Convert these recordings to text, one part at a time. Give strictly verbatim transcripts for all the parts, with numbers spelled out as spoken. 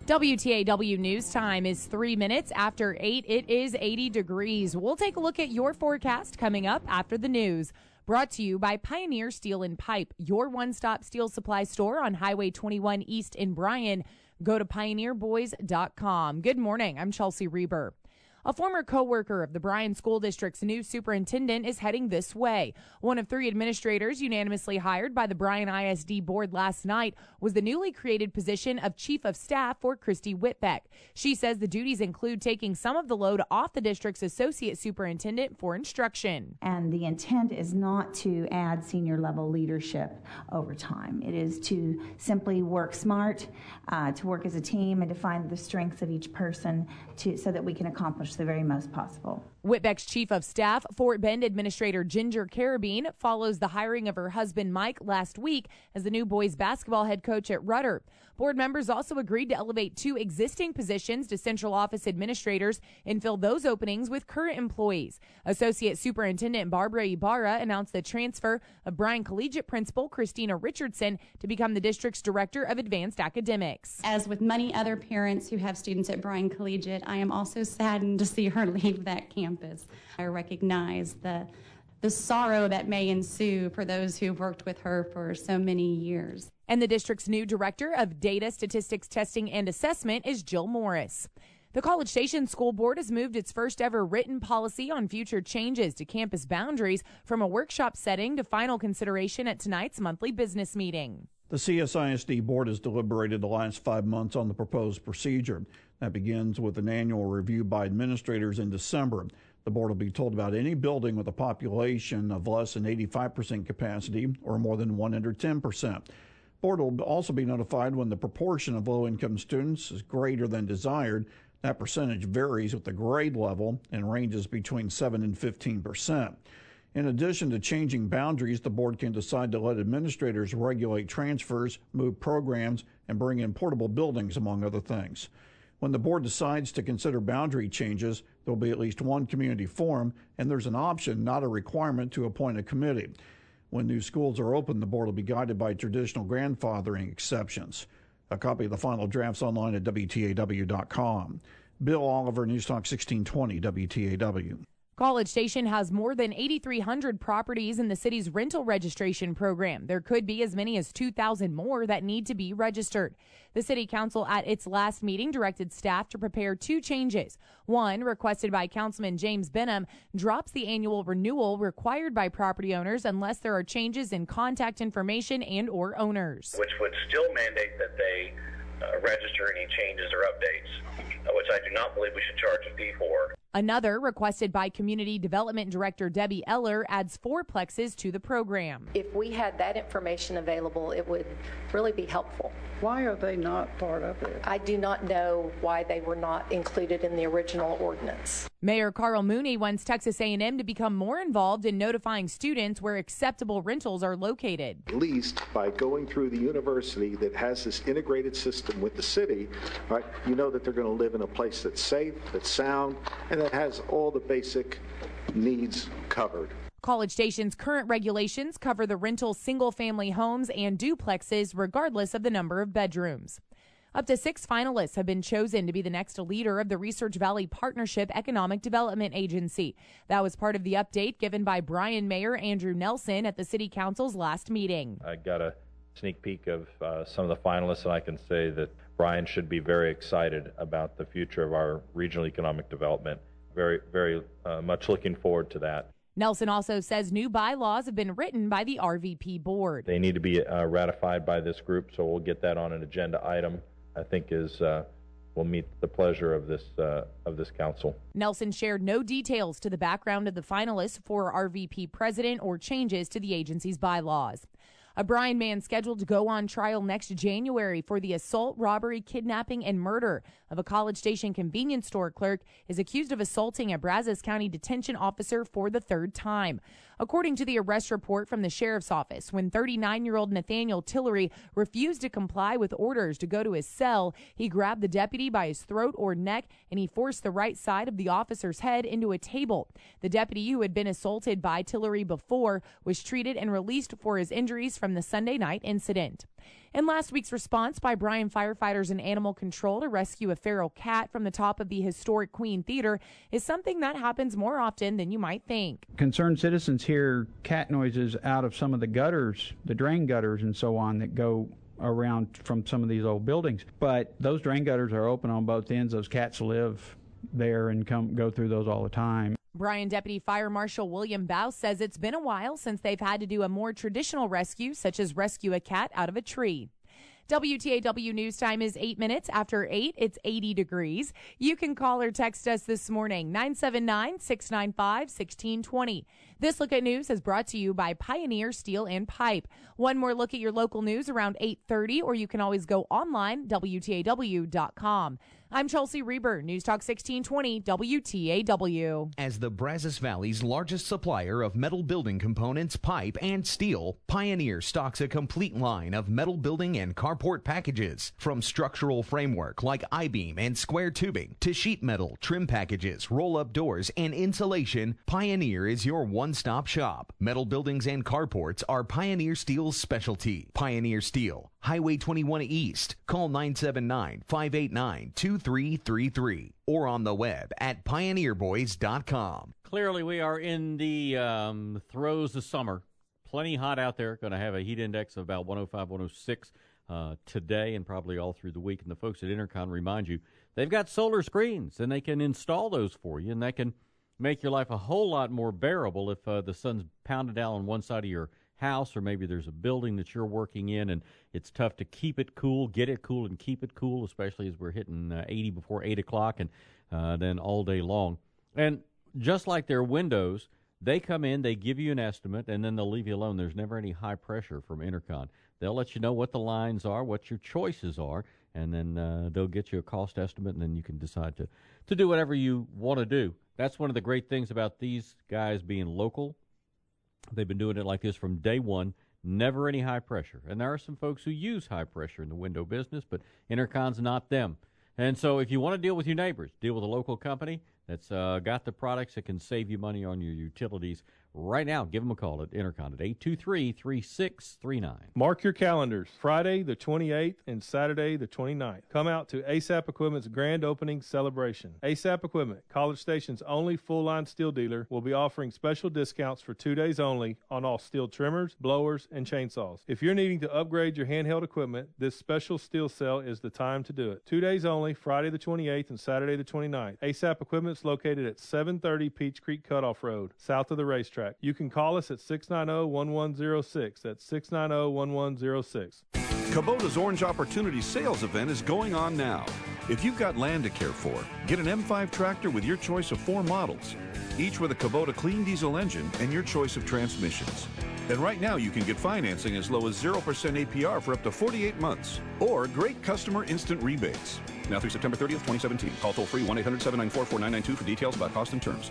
W T A W News Time is three minutes after eight. It is eighty degrees. We'll take a look at your forecast coming up after the news. Brought to you by Pioneer Steel and Pipe, your one-stop steel supply store on Highway twenty-one East in Bryan. Go to pioneer boys dot com. Good morning. I'm Chelsea Reber. A former co-worker of the Bryan School District's new superintendent is heading this way. One of three administrators unanimously hired by the Bryan I S D board last night was the newly created position of Chief of Staff for Christy Whitbeck. She says the duties include taking some of the load off the district's associate superintendent for instruction. And the intent is not to add senior level leadership over time. It is to simply work smart, uh, to work as a team, and to find the strengths of each person to, so that we can accomplish the very most possible. Whitbeck's Chief of Staff, Fort Bend Administrator Ginger Carabine, follows the hiring of her husband Mike last week as the new boys basketball head coach at Rudder. Board members also agreed to elevate two existing positions to central office administrators and fill those openings with current employees. Associate Superintendent Barbara Ibarra announced the transfer of Bryan Collegiate Principal Christina Richardson to become the district's Director of Advanced Academics. As with many other parents who have students at Bryan Collegiate, I am also saddened to see her leave that campus. I recognize the the sorrow that may ensue for those who've worked with her for so many years. And the district's new Director of Data, Statistics, Testing, and Assessment is Jill Morris. The College Station School Board has moved its first ever written policy on future changes to campus boundaries from a workshop setting to final consideration at tonight's monthly business meeting. The C S I S D Board has deliberated the last five months on the proposed procedure. That begins with an annual review by administrators in December. The board will be told about any building with a population of less than eighty-five percent capacity or more than one hundred ten percent. The board will also be notified when the proportion of low-income students is greater than desired. That percentage varies with the grade level and ranges between seven and fifteen percent. In addition to changing boundaries, the board can decide to let administrators regulate transfers, move programs, and bring in portable buildings, among other things. When the board decides to consider boundary changes, there will be at least one community forum, and there's an option, not a requirement, to appoint a committee. When new schools are open, the board will be guided by traditional grandfathering exceptions. A copy of the final draft's online at W T A W dot com. Bill Oliver, News Talk sixteen twenty W T A W. College Station has more than eighty-three hundred properties in the city's rental registration program. There could be as many as two thousand more that need to be registered. The City Council at its last meeting directed staff to prepare two changes. One, requested by Councilman James Benham, drops the annual renewal required by property owners unless there are changes in contact information and or owners. Which would still mandate that they uh, register any changes or updates, uh, which I do not believe we should charge a fee for. Another, requested by Community Development Director Debbie Eller, adds four plexes to the program. If we had that information available, it would really be helpful. Why are they not part of it? I do not know why they were not included in the original ordinance. Mayor Carl Mooney wants Texas A and M to become more involved in notifying students where acceptable rentals are located. At least by going through the university that has this integrated system with the city, right, you know that they're going to live in a place that's safe, that's sound, and that has all the basic needs covered. College Station's current regulations cover the rental single-family homes and duplexes regardless of the number of bedrooms. Up to six finalists have been chosen to be the next leader of the Research Valley Partnership Economic Development Agency. That was part of the update given by Bryan Mayor Andrew Nelson at the City Council's last meeting. I got a sneak peek of uh, some of the finalists, and I can say that Bryan should be very excited about the future of our regional economic development. Very, very uh, much looking forward to that. Nelson also says new bylaws have been written by the R V P board. They need to be uh, ratified by this group, so we'll get that on an agenda item. I think is uh, will meet the pleasure of this uh, of this council. Nelson shared no details to the background of the finalists for R V P president or changes to the agency's bylaws. A Bryan man scheduled to go on trial next January for the assault, robbery, kidnapping, and murder of a College Station convenience store clerk is accused of assaulting a Brazos County detention officer for the third time. According to the arrest report from the sheriff's office, when thirty-nine-year-old Nathaniel Tillery refused to comply with orders to go to his cell, he grabbed the deputy by his throat or neck and he forced the right side of the officer's head into a table. The deputy, who had been assaulted by Tillery before, was treated and released for his injuries from the Sunday night incident. And last week's response by Bryan firefighters and animal control to rescue a feral cat from the top of the historic Queen Theater is something that happens more often than you might think. Concerned citizens hear cat noises out of some of the gutters, the drain gutters and so on that go around from some of these old buildings. But those drain gutters are open on both ends. Those cats live there and come go through those all the time. Bryan Deputy Fire Marshal William Bouse says it's been a while since they've had to do a more traditional rescue, such as rescue a cat out of a tree. W T A W News Time is eight minutes after eight. It's eighty degrees. You can call or text us this morning, nine seven nine, six nine five, one six two zero. This Look at News is brought to you by Pioneer Steel and Pipe. One more look at your local news around eight thirty, or you can always go online, W T A W dot com. I'm Chelsea Reber, News Talk sixteen twenty W T A W. As the Brazos Valley's largest supplier of metal building components, pipe, and steel, Pioneer stocks a complete line of metal building and carport packages. From structural framework like I-beam and square tubing to sheet metal, trim packages, roll-up doors, and insulation, Pioneer is your one-stop shop. Metal buildings and carports are Pioneer Steel's specialty. Pioneer Steel, Highway twenty-one East. Call nine seven nine, five eight nine, two three three three or on the web at pioneer boys dot com. Clearly, we are in the um, throes of summer. Plenty hot out there. Going to have a heat index of about one oh five, one oh six uh, today and probably all through the week. And the folks at Intercon remind you they've got solar screens, and they can install those for you, and that can make your life a whole lot more bearable if uh, the sun's pounded down on one side of your house, or maybe there's a building that you're working in and it's tough to keep it cool, get it cool, and keep it cool, especially as we're hitting uh, eighty before eight o'clock and uh, then all day long. And just like their windows, they come in, they give you an estimate, and then they'll leave you alone. There's never any high pressure from Intercon. They'll let you know what the lines are, what your choices are, and then uh, they'll get you a cost estimate, and then you can decide to, to do whatever you want to do. That's one of the great things about these guys being local. They've been doing it like this from day one, never any high pressure. And there are some folks who use high pressure in the window business, but Intercon's not them. And so if you want to deal with your neighbors, deal with a local company that's uh, got the products that can save you money on your utilities. Right now, give them a call at Intercon at eight two three, three six three nine. Mark your calendars, Friday the twenty-eighth and Saturday the twenty-ninth. Come out to ASAP Equipment's grand opening celebration. ASAP Equipment, College Station's only full-line steel dealer, will be offering special discounts for two days only on all steel trimmers, blowers, and chainsaws. If you're needing to upgrade your handheld equipment, this special steel sale is the time to do it. Two days only, Friday the twenty-eighth and Saturday the twenty-ninth. ASAP Equipment's located at seven thirty Peach Creek Cutoff Road, south of the racetrack. You can call us at six nine zero, one one zero six. That's six nine zero, one one zero six. Kubota's Orange Opportunity Sales Event is going on now. If you've got land to care for, get an M five tractor with your choice of four models, each with a Kubota clean diesel engine and your choice of transmissions. And right now you can get financing as low as zero percent A P R for up to forty-eight months, or great customer instant rebates. Now through September thirtieth, twenty seventeen. Call toll free one eight hundred, seven nine four, four nine nine two for details about cost and terms.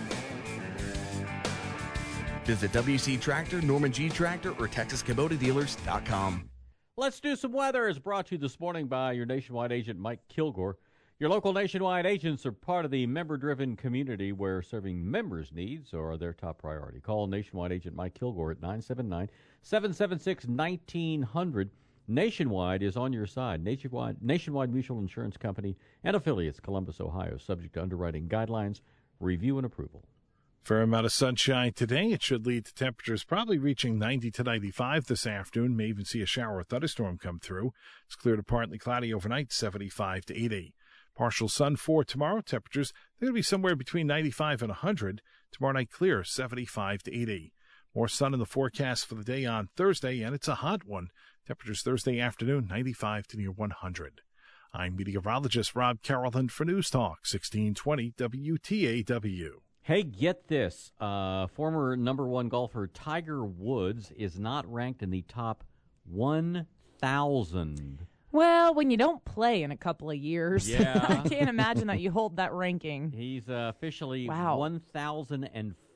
Visit W C Tractor, Norman G Tractor, or Texas Kubota Dealers dot com. Let's do some weather is brought to you this morning by your Nationwide agent, Mike Kilgore. Your local Nationwide agents are part of the member-driven community where serving members' needs are their top priority. Call Nationwide agent Mike Kilgore at nine seven nine, seven seven six, one nine zero zero. Nationwide is on your side. Nationwide, Nationwide Mutual Insurance Company and affiliates, Columbus, Ohio, subject to underwriting guidelines, review, and approval. Fair amount of sunshine today. It should lead to temperatures probably reaching ninety to ninety-five this afternoon. May even see a shower or thunderstorm come through. It's clear to partly cloudy overnight, seventy-five to eighty. Partial sun for tomorrow. Temperatures, they're going to be somewhere between ninety-five and one hundred. Tomorrow night clear, seventy-five to eighty. More sun in the forecast for the day on Thursday, and it's a hot one. Temperatures Thursday afternoon, ninety-five to near one hundred. I'm meteorologist Rob Carrollton for News Talk sixteen twenty W T A W. Hey, get this. Uh, former number one golfer Tiger Woods is not ranked in the top one thousand. Well, when you don't play in a couple of years, yeah. I can't imagine that you hold that ranking. He's uh, officially wow. one thousand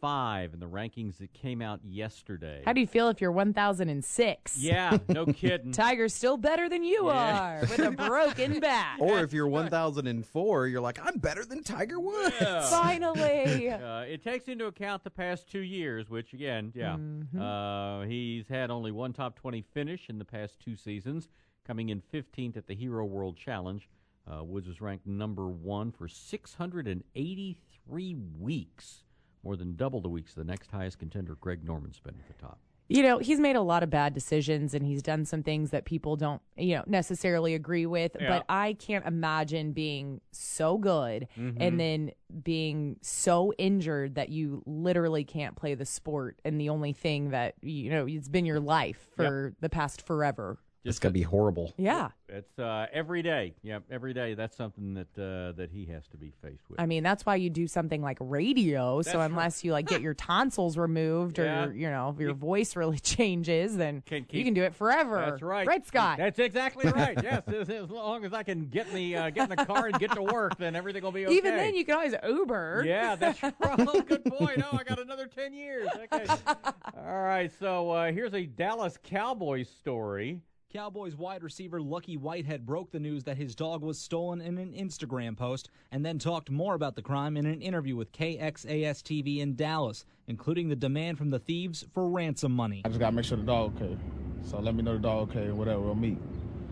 five in the rankings that came out yesterday. How do you feel if you're one thousand six? Yeah, no kidding. Tiger's still better than you Yeah. are with a broken back. Or if you're one thousand four, you're like, I'm better than Tiger Woods. Yeah. Finally. Uh, it takes into account the past two years, which, again, yeah. Mhm. Uh, he's had only one top twenty finish in the past two seasons, coming in fifteenth at the Hero World Challenge. Uh, Woods was ranked number one for six hundred eighty-three weeks, more than double the weeks the next highest contender, Greg Norman, spent at the top. You know, he's made a lot of bad decisions, and he's done some things that people don't, you know, necessarily agree with. Yeah. But I can't imagine being so good Mhm. and then being so injured that you literally can't play the sport, and the only thing that, you know, it's been your life for the past forever. It's going to be horrible. Yeah. It's uh, every day. Yeah, every day. That's something that uh, that he has to be faced with. I mean, that's why you do something like radio. That's so unless you like get your tonsils removed Yeah. or, you know, if your voice really changes, then Can you keep- can do it forever. That's right. Right, Scott? That's exactly right. Yes, as, as long as I can get in the uh, get in the car and get to work, then everything will be okay. Even then, you can always Uber. Yeah, that's right. Oh, good point. Oh, I got another ten years. Okay. All right. So uh, here's a Dallas Cowboys story. Cowboys wide receiver Lucky Whitehead broke the news that his dog was stolen in an Instagram post and then talked more about the crime in an interview with K X A S T V in Dallas, including the demand from the thieves for ransom money. I just got to make sure the dog okay. So let me know the dog okay and whatever, we'll meet.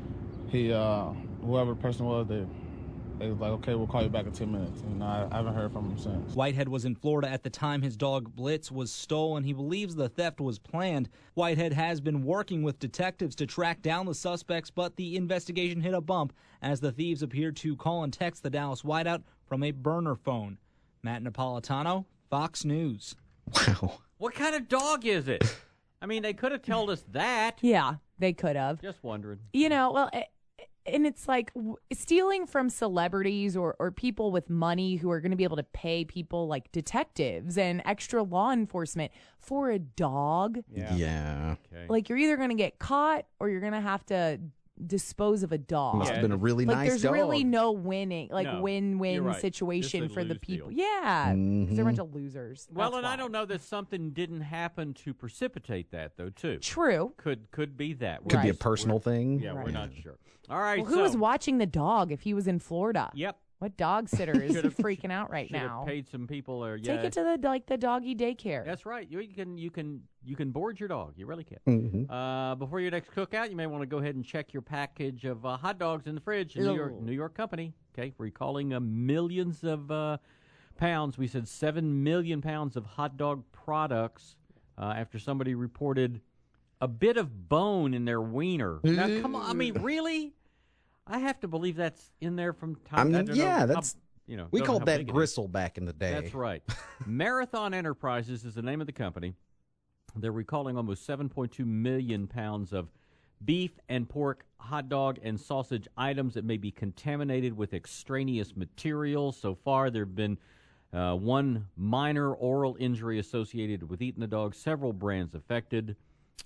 He, uh, whoever the person was, they, they was like, okay, we'll call you back in ten minutes. And I, I haven't heard from him since. Whitehead was in Florida at the time his dog Blitz was stolen. He believes the theft was planned. Whitehead has been working with detectives to track down the suspects, but the investigation hit a bump as the thieves appeared to call and text the Dallas wideout from a burner phone. Matt Napolitano, Fox News. Wow. What kind of dog is it? I mean, they could have told us that. Yeah, they could have. Just wondering. You know, well, eh, and it's like w- stealing from celebrities or, or people with money who are going to be able to pay people like detectives and extra law enforcement for a dog. Yeah. Yeah. Okay. Like, you're either going to get caught or you're going to have to dispose of a dog. Must have been a really like, nice there's dog. really no winning, like No, win-win you're right. situation Just a for the lose people. deal. Yeah, 'cause Mhm. they're a bunch of losers. Well, That's and why. I don't know that something didn't happen to precipitate that, though, too. True. Could could be that. Could be a We're- personal thing. Yeah, we're Right. not sure. All right. Well, who so, was watching the dog if he was in Florida? Yep. What dog sitter is Should've- freaking out right should have now? paid some people. Or, yeah. Take it to the like the doggy daycare. That's right. You, you can you can you can board your dog. You really can. Mhm. Uh, before your next cookout, you may want to go ahead and check your package of uh, hot dogs in the fridge. New York, Ew. New York company. Okay, recalling uh, millions of uh, pounds. We said seven million pounds of hot dog products uh, after somebody reported a bit of bone in their wiener. Now, come on. I mean, really? I have to believe that's in there from time. I mean, don't know yeah, how- that's you know. we don't know called how that big it is. gristle back in the day. That's right. Marathon Enterprises is the name of the company. They're recalling almost seven point two million pounds of beef and pork, hot dog, and sausage items that may be contaminated with extraneous materials. So far, there have been uh, one minor oral injury associated with eating the dog, several brands affected.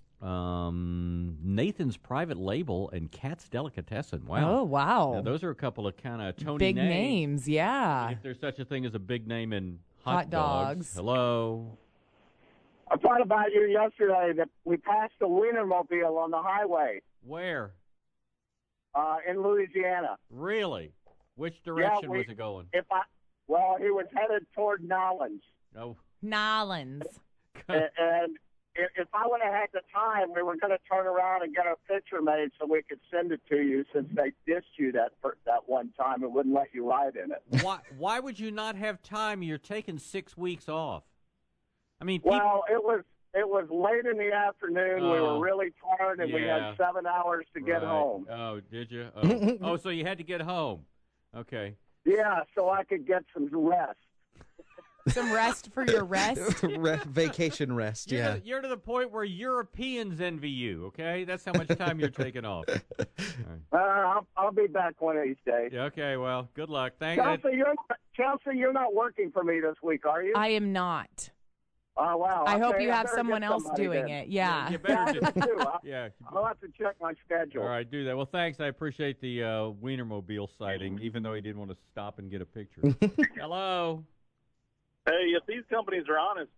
Um, Nathan's Private Label and Cat's Delicatessen. Wow. Oh, wow. Now, those are a couple of kind of Tony Big names. names, yeah. If there's such a thing as a big name in hot, Hot dogs. Hello. I thought about you yesterday that we passed the Wienermobile on the highway Where? uh, in Louisiana. Really? Which direction Yeah, we- was it going? If I, well, he was headed toward Nolens, Oh, Nolens. and, and if, if I would have had the time, we were going to turn around and get a picture made so we could send it to you, since they dissed you that for, that one time and wouldn't let you ride in it. why? Why would you not have time? You're taking six weeks off. I mean, peop- Well, it was it was late in the afternoon. We Oh, were really tired, and we yeah. had seven hours to get Right. home. Oh, did you? Oh. oh, so you had to get home. Okay. Yeah, so I could get some rest. Some rest for your rest. Re- vacation rest, You're, yeah. to, you're to the point where Europeans envy you. Okay, that's how much time you're taking off. All right. Uh, I'll, I'll be back one of these days. Yeah, okay. Well, good luck. Thank you. Chelsea, you're Chelsea, you're not working for me this week, are you? I am not. Oh wow! I hope Okay, you I have better someone get else somebody doing then. it. Yeah. You better Yeah, do. me too. I'll, Yeah. I'll have to check my schedule. All right, do that. Well, thanks. I appreciate the uh, Wienermobile sighting, even though he didn't want to stop and get a picture. Hello. Hey, if these companies are honest,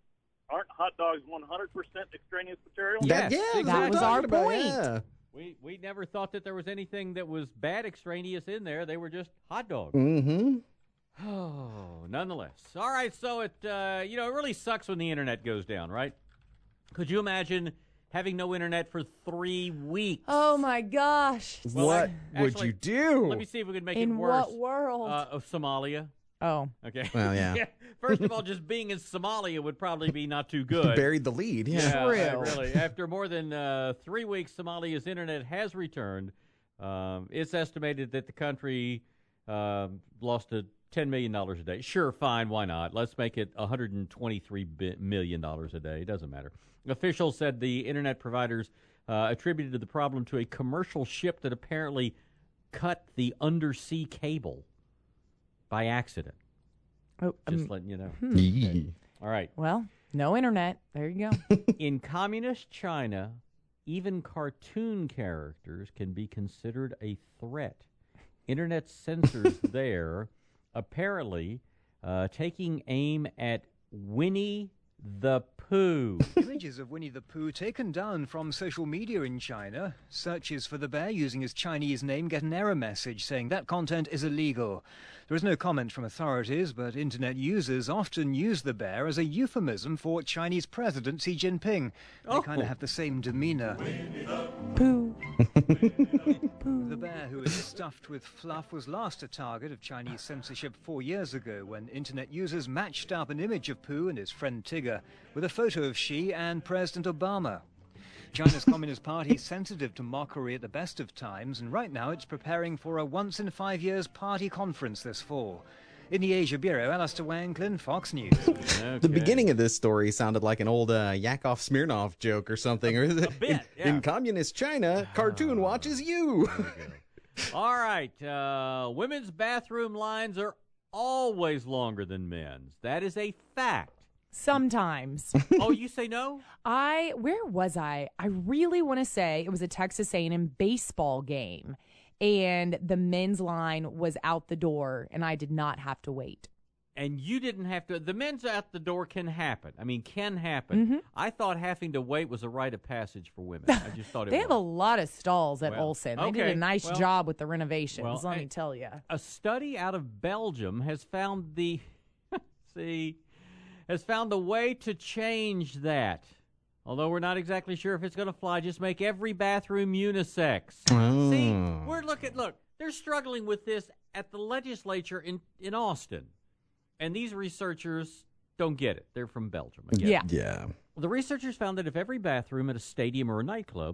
aren't hot dogs one hundred percent extraneous material? Yes, yeah, exactly. That was our about, point. yeah. We we never thought that there was anything that was bad extraneous in there. They were just hot dogs. Mm-hmm. Oh, nonetheless. All right, so it uh, you know it really sucks when the internet goes down, right? Could you imagine having no internet for three weeks? Oh my gosh! Well, what actually, would you do? Let me see if we can make In it worse. what world? Uh, of Somalia. Oh, Okay. Well, yeah. First of all, just being in Somalia would probably be not too good. Buried the lead. Yeah. Yeah, True. uh, really. After more than uh, three weeks, Somalia's internet has returned. Um, it's estimated that the country um, lost a ten million dollars a day. Sure, fine, why not? Let's make it one hundred twenty-three million dollars a day. It doesn't matter. Officials said the internet providers uh, attributed the problem to a commercial ship that apparently cut the undersea cable by accident. oh Just um, letting you know. hmm. Okay. All right. Well, no internet. There you go. In communist China, even cartoon characters can be considered a threat. Internet censors there apparently uh, taking aim at Winnie the Pooh. Images of Winnie the Pooh taken down from social media in China. Searches for the bear using his Chinese name get an error message saying that content is illegal. There is no comment from authorities, but internet users often use the bear as a euphemism for Chinese President Xi Jinping. They Oh. kind of have the same demeanor. Pooh. The bear, who is stuffed with fluff, was last a target of Chinese censorship four years ago when internet users matched up an image of Pooh and his friend Tigger with a photo of Xi and President Obama. China's Communist Party is sensitive to mockery at the best of times, and right now it's preparing for a once-in-five-years party conference this fall. In the Asia Bureau, Alistair Wanklin, Fox News. Okay. The beginning of this story sounded like an old uh, Yakov Smirnov joke or something. Or A bit, in, yeah. in communist China, cartoon watches you. All right. Uh, women's bathroom lines are always longer than men's. That is a fact. Sometimes. Oh, you say no? I where was I? I really want to say it was a Texas A and M baseball game, and the men's line was out the door, and I did not have to wait. And you didn't have to. The men's out the door can happen. I mean, can happen. Mm-hmm. I thought having to wait was a rite of passage for women. I just thought it They was. have a lot of stalls at Well, Olsen. They did okay. a nice Well- job with the renovations, well, let I- me tell you. A study out of Belgium has found the see has found a way to change that. Although we're not exactly sure if it's going to fly, just make every bathroom unisex. Oh. See, we're looking. Look, they're struggling with this at the legislature in in Austin, and these researchers don't get it. They're from Belgium. I get it. Yeah. Yeah. The researchers found that if every bathroom at a stadium or a nightclub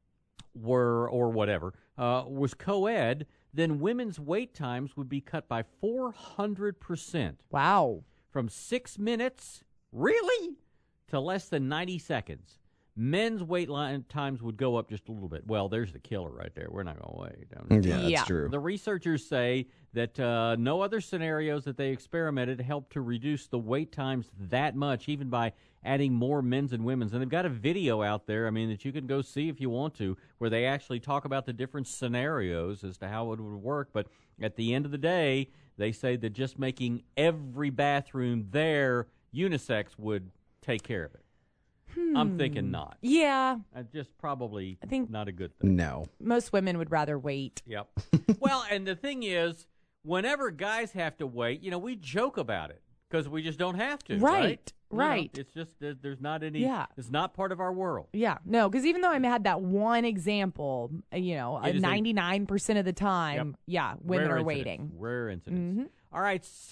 were, or whatever, uh, was co-ed, then women's wait times would be cut by four hundred percent. Wow. From six minutes, really, to less than ninety seconds. Men's wait line times would go up just a little bit. Well, there's the killer right there. We're not going to wait. Down Yeah, that's Yeah. true. The researchers say that uh, no other scenarios that they experimented helped to reduce the wait times that much, even by adding more men's and women's. And they've got a video out there, I mean, that you can go see if you want to, where they actually talk about the different scenarios as to how it would work. But at the end of the day, they say that just making every bathroom there unisex would take care of it. I'm thinking not. Yeah. Uh, just probably I think not a good thing. No. most women would rather wait. Yep. Well, and the thing is, whenever guys have to wait, you know, we joke about it because we just don't have to. Right, Right. You know, right. it's just there, there's not any. Yeah. It's not part of our world. Yeah, no, because even though I had that one example, uh, you know, It is a- ninety-nine percent of the time, Yep. yeah, women Rare are incidents. waiting. Rare incidents. Mhm. All right. s-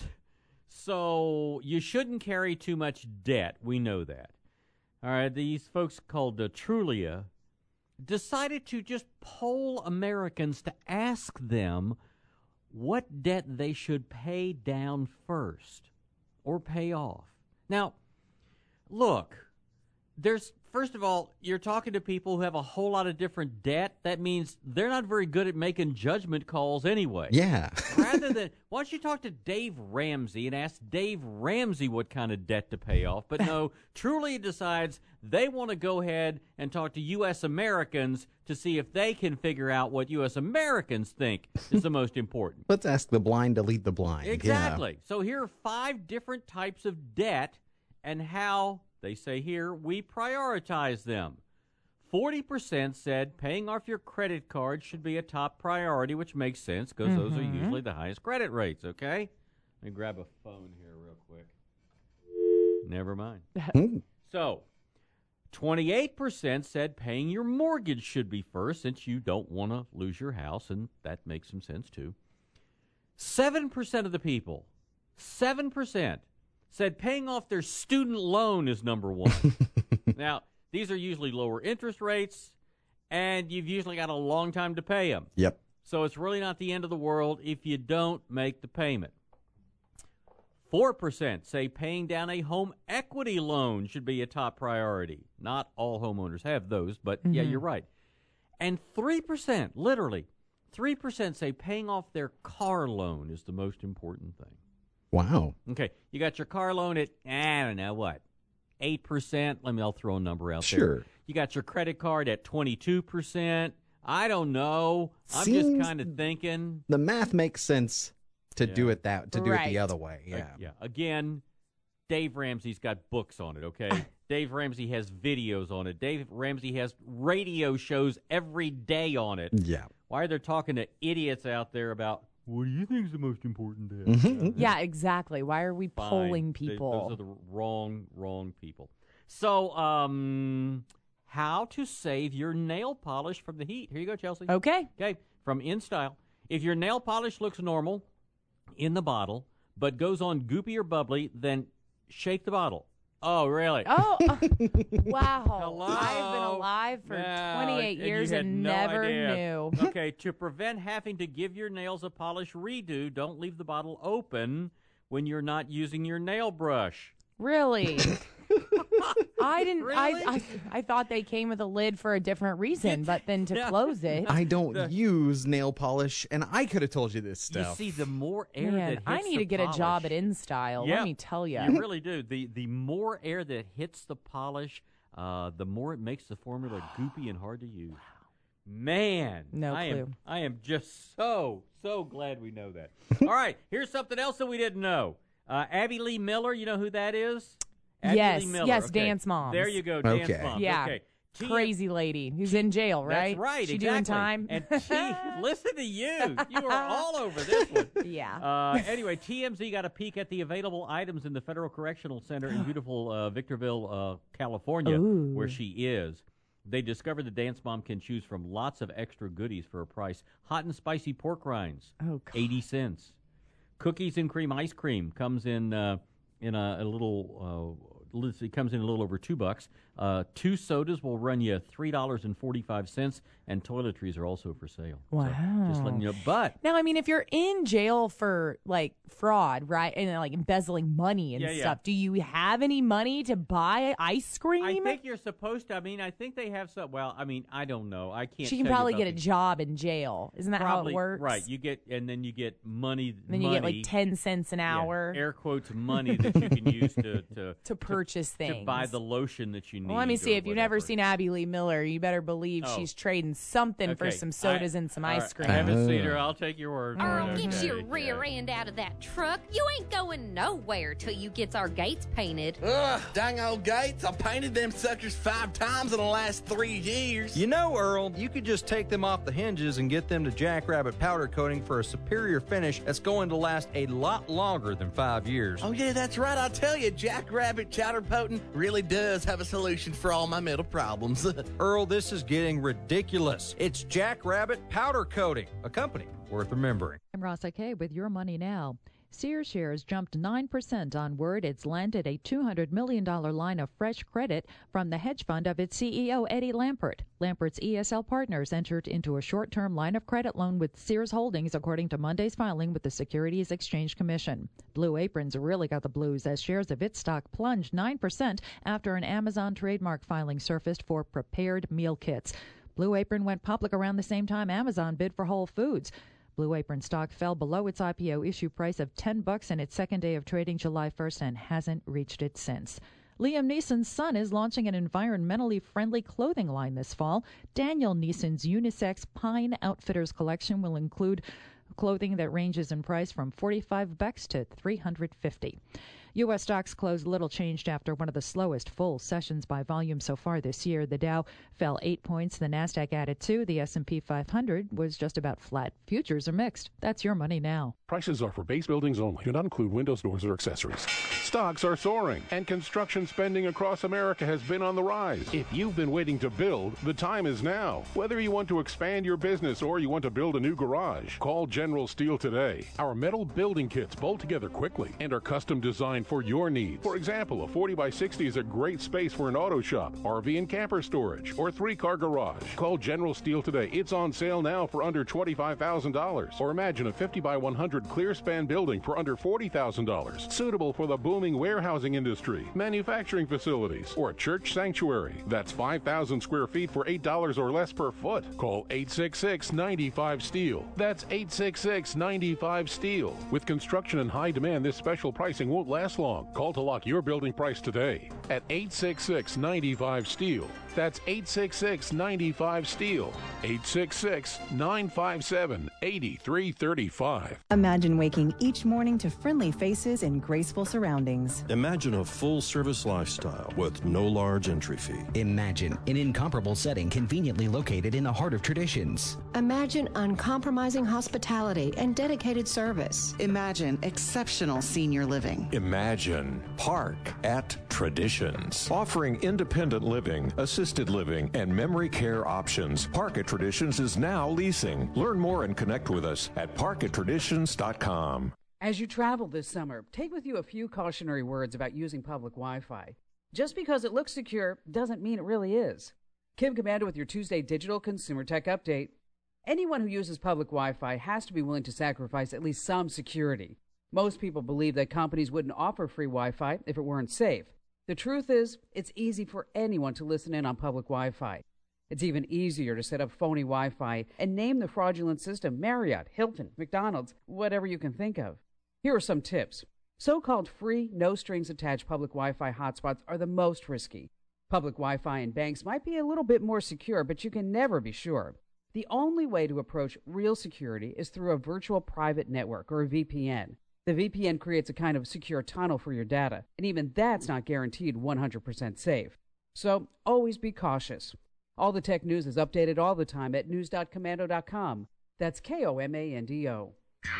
So you shouldn't carry too much debt. We know that. All right. These folks called uh, Trulia decided to just poll Americans to ask them what debt they should pay down first or pay off. Now, look, there's first of all, you're talking to people who have a whole lot of different debt. That means they're not very good at making judgment calls anyway. Yeah. Rather than, why don't you talk to Dave Ramsey and ask Dave Ramsey what kind of debt to pay off? But no, Trulia decides they want to go ahead and talk to U S Americans to see if they can figure out what U S Americans think is the most important. Let's ask the blind to lead the blind. Exactly. So here are five different types of debt and how They say here, we prioritize them. forty percent said paying off your credit card should be a top priority, which makes sense because mm-hmm. those are usually the highest credit rates, okay? Let me grab a phone here real quick. Never mind. So, twenty-eight percent said paying your mortgage should be first since you don't want to lose your house, and that makes some sense too. seven percent of the people, seven percent, said paying off their student loan is number one. Now, these are usually lower interest rates, and you've usually got a long time to pay them. Yep. So it's really not the end of the world if you don't make the payment. four percent say paying down a home equity loan should be a top priority. Not all homeowners have those, but mm-hmm. yeah, you're right. And three percent, literally, three percent say paying off their car loan is the most important thing. Wow. Okay, you got your car loan at, I don't know what, eight percent. Let me, I'll throw a number out sure. there. You got your credit card at twenty-two percent. I don't know. I'm Seems just kind of thinking. The math makes sense to yeah. do it that to do right. it the other way. Yeah. Uh, yeah. Again, Dave Ramsey's got books on it, okay? Dave Ramsey has videos on it. Dave Ramsey has radio shows every day on it. Yeah. Why are they talking to idiots out there about, what do you think is the most important thing? Mm-hmm. Yeah, exactly. Why are we Fine. polling They- people? those are the wrong, wrong people. So, um, how to save your nail polish from the heat. Here you go, Chelsea. Okay. Okay, from InStyle. If your nail polish looks normal in the bottle, but goes on goopy or bubbly, then shake the bottle. Oh, really? Oh, uh, wow. Hello? I've been alive for No, twenty-eight and years you had and no never idea. knew. Okay, to prevent having to give your nails a polish redo, don't leave the bottle open when you're not using your nail brush. Really? I didn't. Really? I, I I thought they came with a lid for a different reason, but then to Yeah. close it. I don't use nail polish, and I could have told you this You stuff. see, the more air Man, that hits I need the to get a job polish- at InStyle. Yeah, Let me tell you. You really do. The the more air that hits the polish, uh, the more it makes the formula goopy and hard to use. Man, No I clue. am I am just so so glad we know that. All right, here's something else that we didn't know. Uh, Abby Lee Miller, you know who that is? Abby Yes, Lee Miller. yes, okay. Dance Moms. There you go, Dance Okay. Moms. Yeah. Okay. T- Crazy lady who's in jail, right? That's right. She exactly. doing time? And T, listen to you. You are all over this one. Yeah. Uh, anyway, T M Z got a peek at the available items in the Federal Correctional Center in beautiful uh, Victorville, uh, California, Ooh. where she is. They discovered the Dance Mom can choose from lots of extra goodies for a price. Hot and spicy pork rinds, Oh, God. eighty cents. Cookies and cream ice cream comes in uh, in a, a little. Uh, it comes in a little over two bucks. Uh, two sodas will run you three dollars and forty-five cents, and toiletries are also for sale. Wow. So just letting you know. But Now, I mean, if you're in jail for like fraud, right, and like embezzling money and Yeah, yeah. stuff, do you have any money to buy ice cream? I think you're supposed to. I mean, I think they have some. Well, I mean, I don't know. I can't. she can tell you probably about get a the- job in jail. Isn't that Probably, how it works? Right. You get, and then you get money. Then money, you get like ten cents an yeah, hour air quotes money that you can use to to, to purchase to things. buy the lotion that you need. Well, let me see. or If you've never whatever. seen Abby Lee Miller, you better believe Oh. she's trading something for Okay, some sodas I- and some all ice right, cream. I haven't Oh. seen her. I'll take your word for Earl, it. get Okay, your rear okay. end out of that truck. You ain't going nowhere till you gets our gates painted. Ugh, dang old gates. I painted them suckers five times in the last three years. You know, Earl, you could just take them off the hinges and get them to Jackrabbit powder coating for a superior finish that's going to last a lot longer than five years. Oh, yeah, that's right. I'll tell you, Jackrabbit Chowder Potent really does have a solution for all my metal problems. Earl, this is getting ridiculous. It's Jackrabbit powder coating, a company worth remembering. I'm Ross Kay with Your Money Now. Sears shares jumped nine percent on word it's landed a two hundred million dollars line of fresh credit from the hedge fund of its C E O, Eddie Lampert. Lampert's E S L Partners entered into a short-term line of credit loan with Sears Holdings, according to Monday's filing with the Securities Exchange Commission. Blue Apron's really got the blues as shares of its stock plunged nine percent after an Amazon trademark filing surfaced for prepared meal kits. Blue Apron went public around the same time Amazon bid for Whole Foods. Blue Apron stock fell below its I P O issue price of ten bucks in its second day of trading July first and hasn't reached it since. Liam Neeson's son is launching an environmentally friendly clothing line this fall. Daniel Neeson's unisex Pine Outfitters collection will include clothing that ranges in price from forty-five bucks to three hundred fifty. U S stocks closed little changed after one of the slowest full sessions by volume so far this year. The Dow fell eight points. The Nasdaq added two. The S and P five hundred was just about flat. Futures are mixed. That's your money now. Prices are for base buildings only. Do not include windows, doors, or accessories. Stocks are soaring, and construction spending across America has been on the rise. If you've been waiting to build, the time is now. Whether you want to expand your business or you want to build a new garage, call General Steel today. Our metal building kits bolt together quickly and are custom designed for your needs. For example, a forty by sixty is a great space for an auto shop, R V and camper storage, or three-car garage. Call General Steel today. It's on sale now for under twenty-five thousand dollars. Or imagine a fifty by one hundred clear span building for under forty thousand dollars. Suitable for the booming warehousing industry, manufacturing facilities, or a church sanctuary. That's five thousand square feet for eight dollars or less per foot. Call eight six six, nine five, STEEL. That's eight six six, nine five, STEEL. With construction in high demand, this special pricing won't last long. Call to lock your building price today at eight six six, nine five, STEEL. That's eight six six, nine five, STEEL. eight six six, nine five seven, eight three three five. Imagine waking each morning to friendly faces and graceful surroundings. Imagine a full-service lifestyle with no large entry fee. Imagine an incomparable setting conveniently located in the heart of traditions. Imagine uncompromising hospitality and dedicated service. Imagine exceptional senior living. Imagine Park at Traditions, offering independent living, assisted living, and memory care options. Park at Traditions is now leasing. Learn more and connect with us at park at traditions dot com. As you travel this summer, take with you a few cautionary words about using public Wi-Fi. Just because it looks secure doesn't mean it really is. Kim Commander with your Tuesday Digital Consumer Tech Update. Anyone who uses public Wi-Fi has to be willing to sacrifice at least some security. Most people believe that companies wouldn't offer free Wi-Fi if it weren't safe. The truth is, it's easy for anyone to listen in on public Wi-Fi. It's even easier to set up phony Wi-Fi and name the fraudulent system Marriott, Hilton, McDonald's, whatever you can think of. Here are some tips. So-called free, no-strings-attached public Wi-Fi hotspots are the most risky. Public Wi-Fi in banks might be a little bit more secure, but you can never be sure. The only way to approach real security is through a virtual private network, or a V P N. The V P N creates a kind of secure tunnel for your data, and even that's not guaranteed one hundred percent safe. So always be cautious. All the tech news is updated all the time at news dot commando dot com. That's K O M A N D O.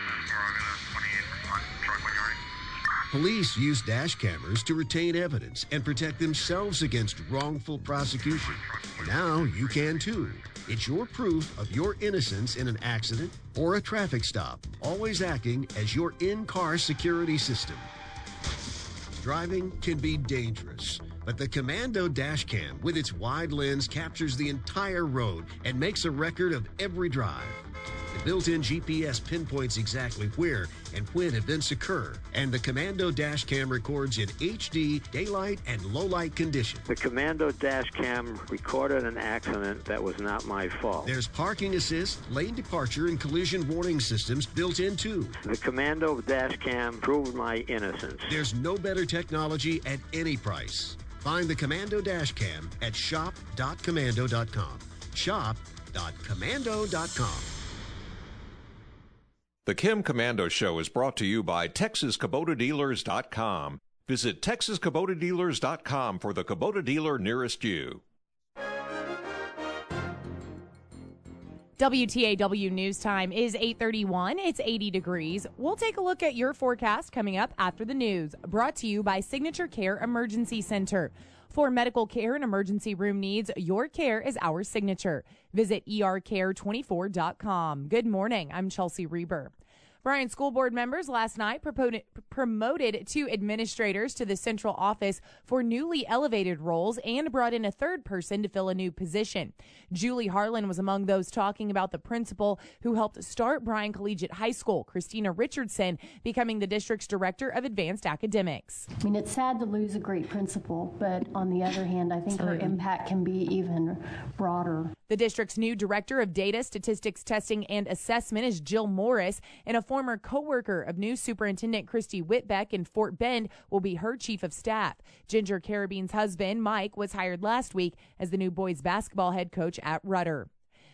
Police use dash cameras to retain evidence and protect themselves against wrongful prosecution. Now you can too. It's your proof of your innocence in an accident or a traffic stop, always acting as your in-car security system. Driving can be dangerous, but the Commando dash cam with its wide lens captures the entire road and makes a record of every drive. The built-in G P S pinpoints exactly where and when events occur, and the Commando dash cam records in H D, daylight, and low-light conditions. The Commando dash cam recorded an accident that was not my fault. There's parking assist, lane departure, and collision warning systems built in too. The Commando dash cam proved my innocence. There's no better technology at any price. Find the Commando dash cam at shop dot commando dot com. shop dot commando dot com. The Kim Komando Show is brought to you by Texas Kubota Dealers dot com. Visit Texas Kubota Dealers dot com for the Kubota dealer nearest you. W T A W News Time is eight thirty-one. It's eighty degrees. We'll take a look at your forecast coming up after the news. Brought to you by Signature Care Emergency Center. For medical care and emergency room needs, your care is our signature. Visit E R care twenty-four dot com. Good morning. I'm Chelsea Reber. Bryan School Board members last night promoted two administrators to the central office for newly elevated roles and brought in a third person to fill a new position. Julie Harlan was among those talking about the principal who helped start Bryan Collegiate High School, Christina Richardson, becoming the district's director of advanced academics. I mean, it's sad to lose a great principal, but on the other hand, I think her impact can be even broader. The district's new director of data, statistics, testing, and assessment is Jill Morris, and a former co-worker of new superintendent Christy Whitbeck in Fort Bend will be her chief of staff. Ginger Carabine's husband, Mike, was hired last week as the new boys basketball head coach at Rudder.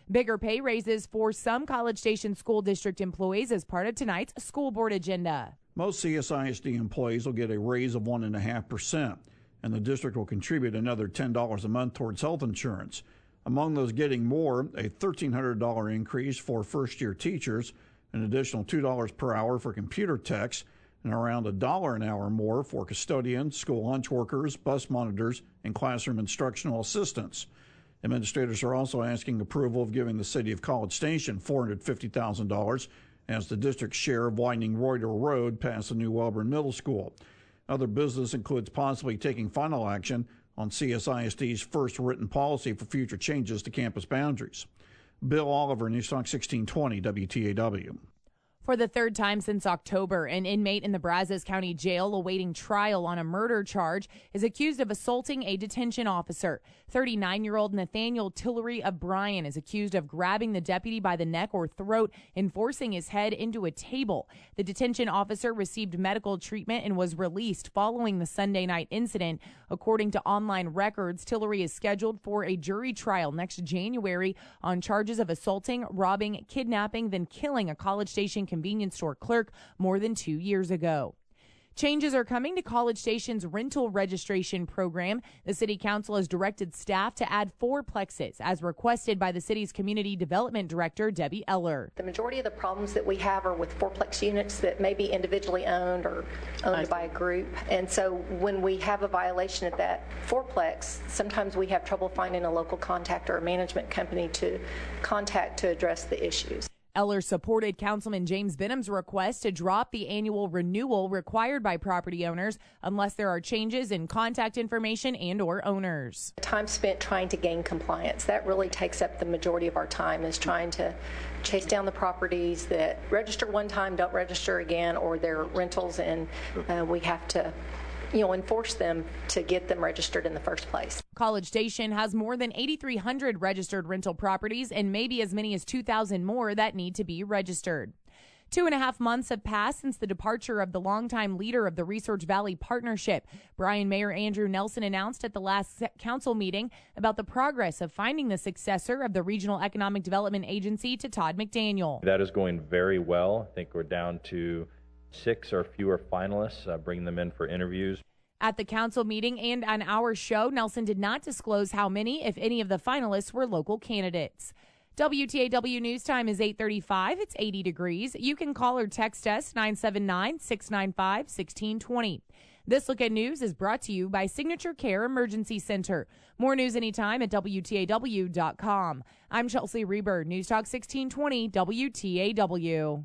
Bigger pay raises for some College Station School District employees as part of tonight's school board agenda. Most C S I S D employees will get a raise of one point five percent, and the district will contribute another ten dollars a month towards health insurance. Among those getting more, a one thousand three hundred dollars increase for first-year teachers, an additional two dollars per hour for computer techs, and around a dollar an hour more for custodians, school lunch workers, bus monitors, and classroom instructional assistants. Administrators are also asking approval of giving the city of College Station four hundred fifty thousand dollars as the district's share of widening Reuter Road past the new Welborn Middle School. Other business includes possibly taking final action on C S I S D's first written policy for future changes to campus boundaries. Bill Oliver, News Talk sixteen twenty W T A W. For the third time since October, an inmate in the Brazos County Jail awaiting trial on a murder charge is accused of assaulting a detention officer. thirty-nine-year-old Nathaniel Tillery of Bryan is accused of grabbing the deputy by the neck or throat and forcing his head into a table. The detention officer received medical treatment and was released following the Sunday night incident. According to online records, Tillery is scheduled for a jury trial next January on charges of assaulting, robbing, kidnapping, then killing a College Station convenience store clerk more than two years ago. Changes are coming to College Station's rental registration program. The City Council has directed staff to add fourplexes as requested by the city's Community Development Director, Debbie Eller. The majority of the problems that we have are with fourplex units that may be individually owned or owned by a group. And so when we have a violation of that fourplex, sometimes we have trouble finding a local contact or a management company to contact to address the issues. Eller supported Councilman James Benham's request to drop the annual renewal required by property owners unless there are changes in contact information and or owners. Time spent trying to gain compliance, that really takes up the majority of our time, is trying to chase down the properties that register one time, don't register again, or they're rentals, and uh, we have to you know, enforce them to get them registered in the first place. College Station has more than eighty-three hundred registered rental properties and maybe as many as two thousand more that need to be registered. Two and a half months have passed since the departure of the longtime leader of the Research Valley Partnership. Bryan Mayor Andrew Nelson announced at the last council meeting about the progress of finding the successor of the Regional Economic Development Agency to Todd McDaniel. That is going very well. I think we're down to six or fewer finalists, uh, bringing them in for interviews. At the council meeting and on our show, Nelson did not disclose how many, if any, of the finalists were local candidates. W T A W News Time is eight thirty-five. It's eighty degrees. You can call or text us nine seven nine, six nine five, one six two zero. This Look at News is brought to you by Signature Care Emergency Center. More news anytime at W T A W dot com. I'm Chelsea Reber, News Talk sixteen twenty W T A W.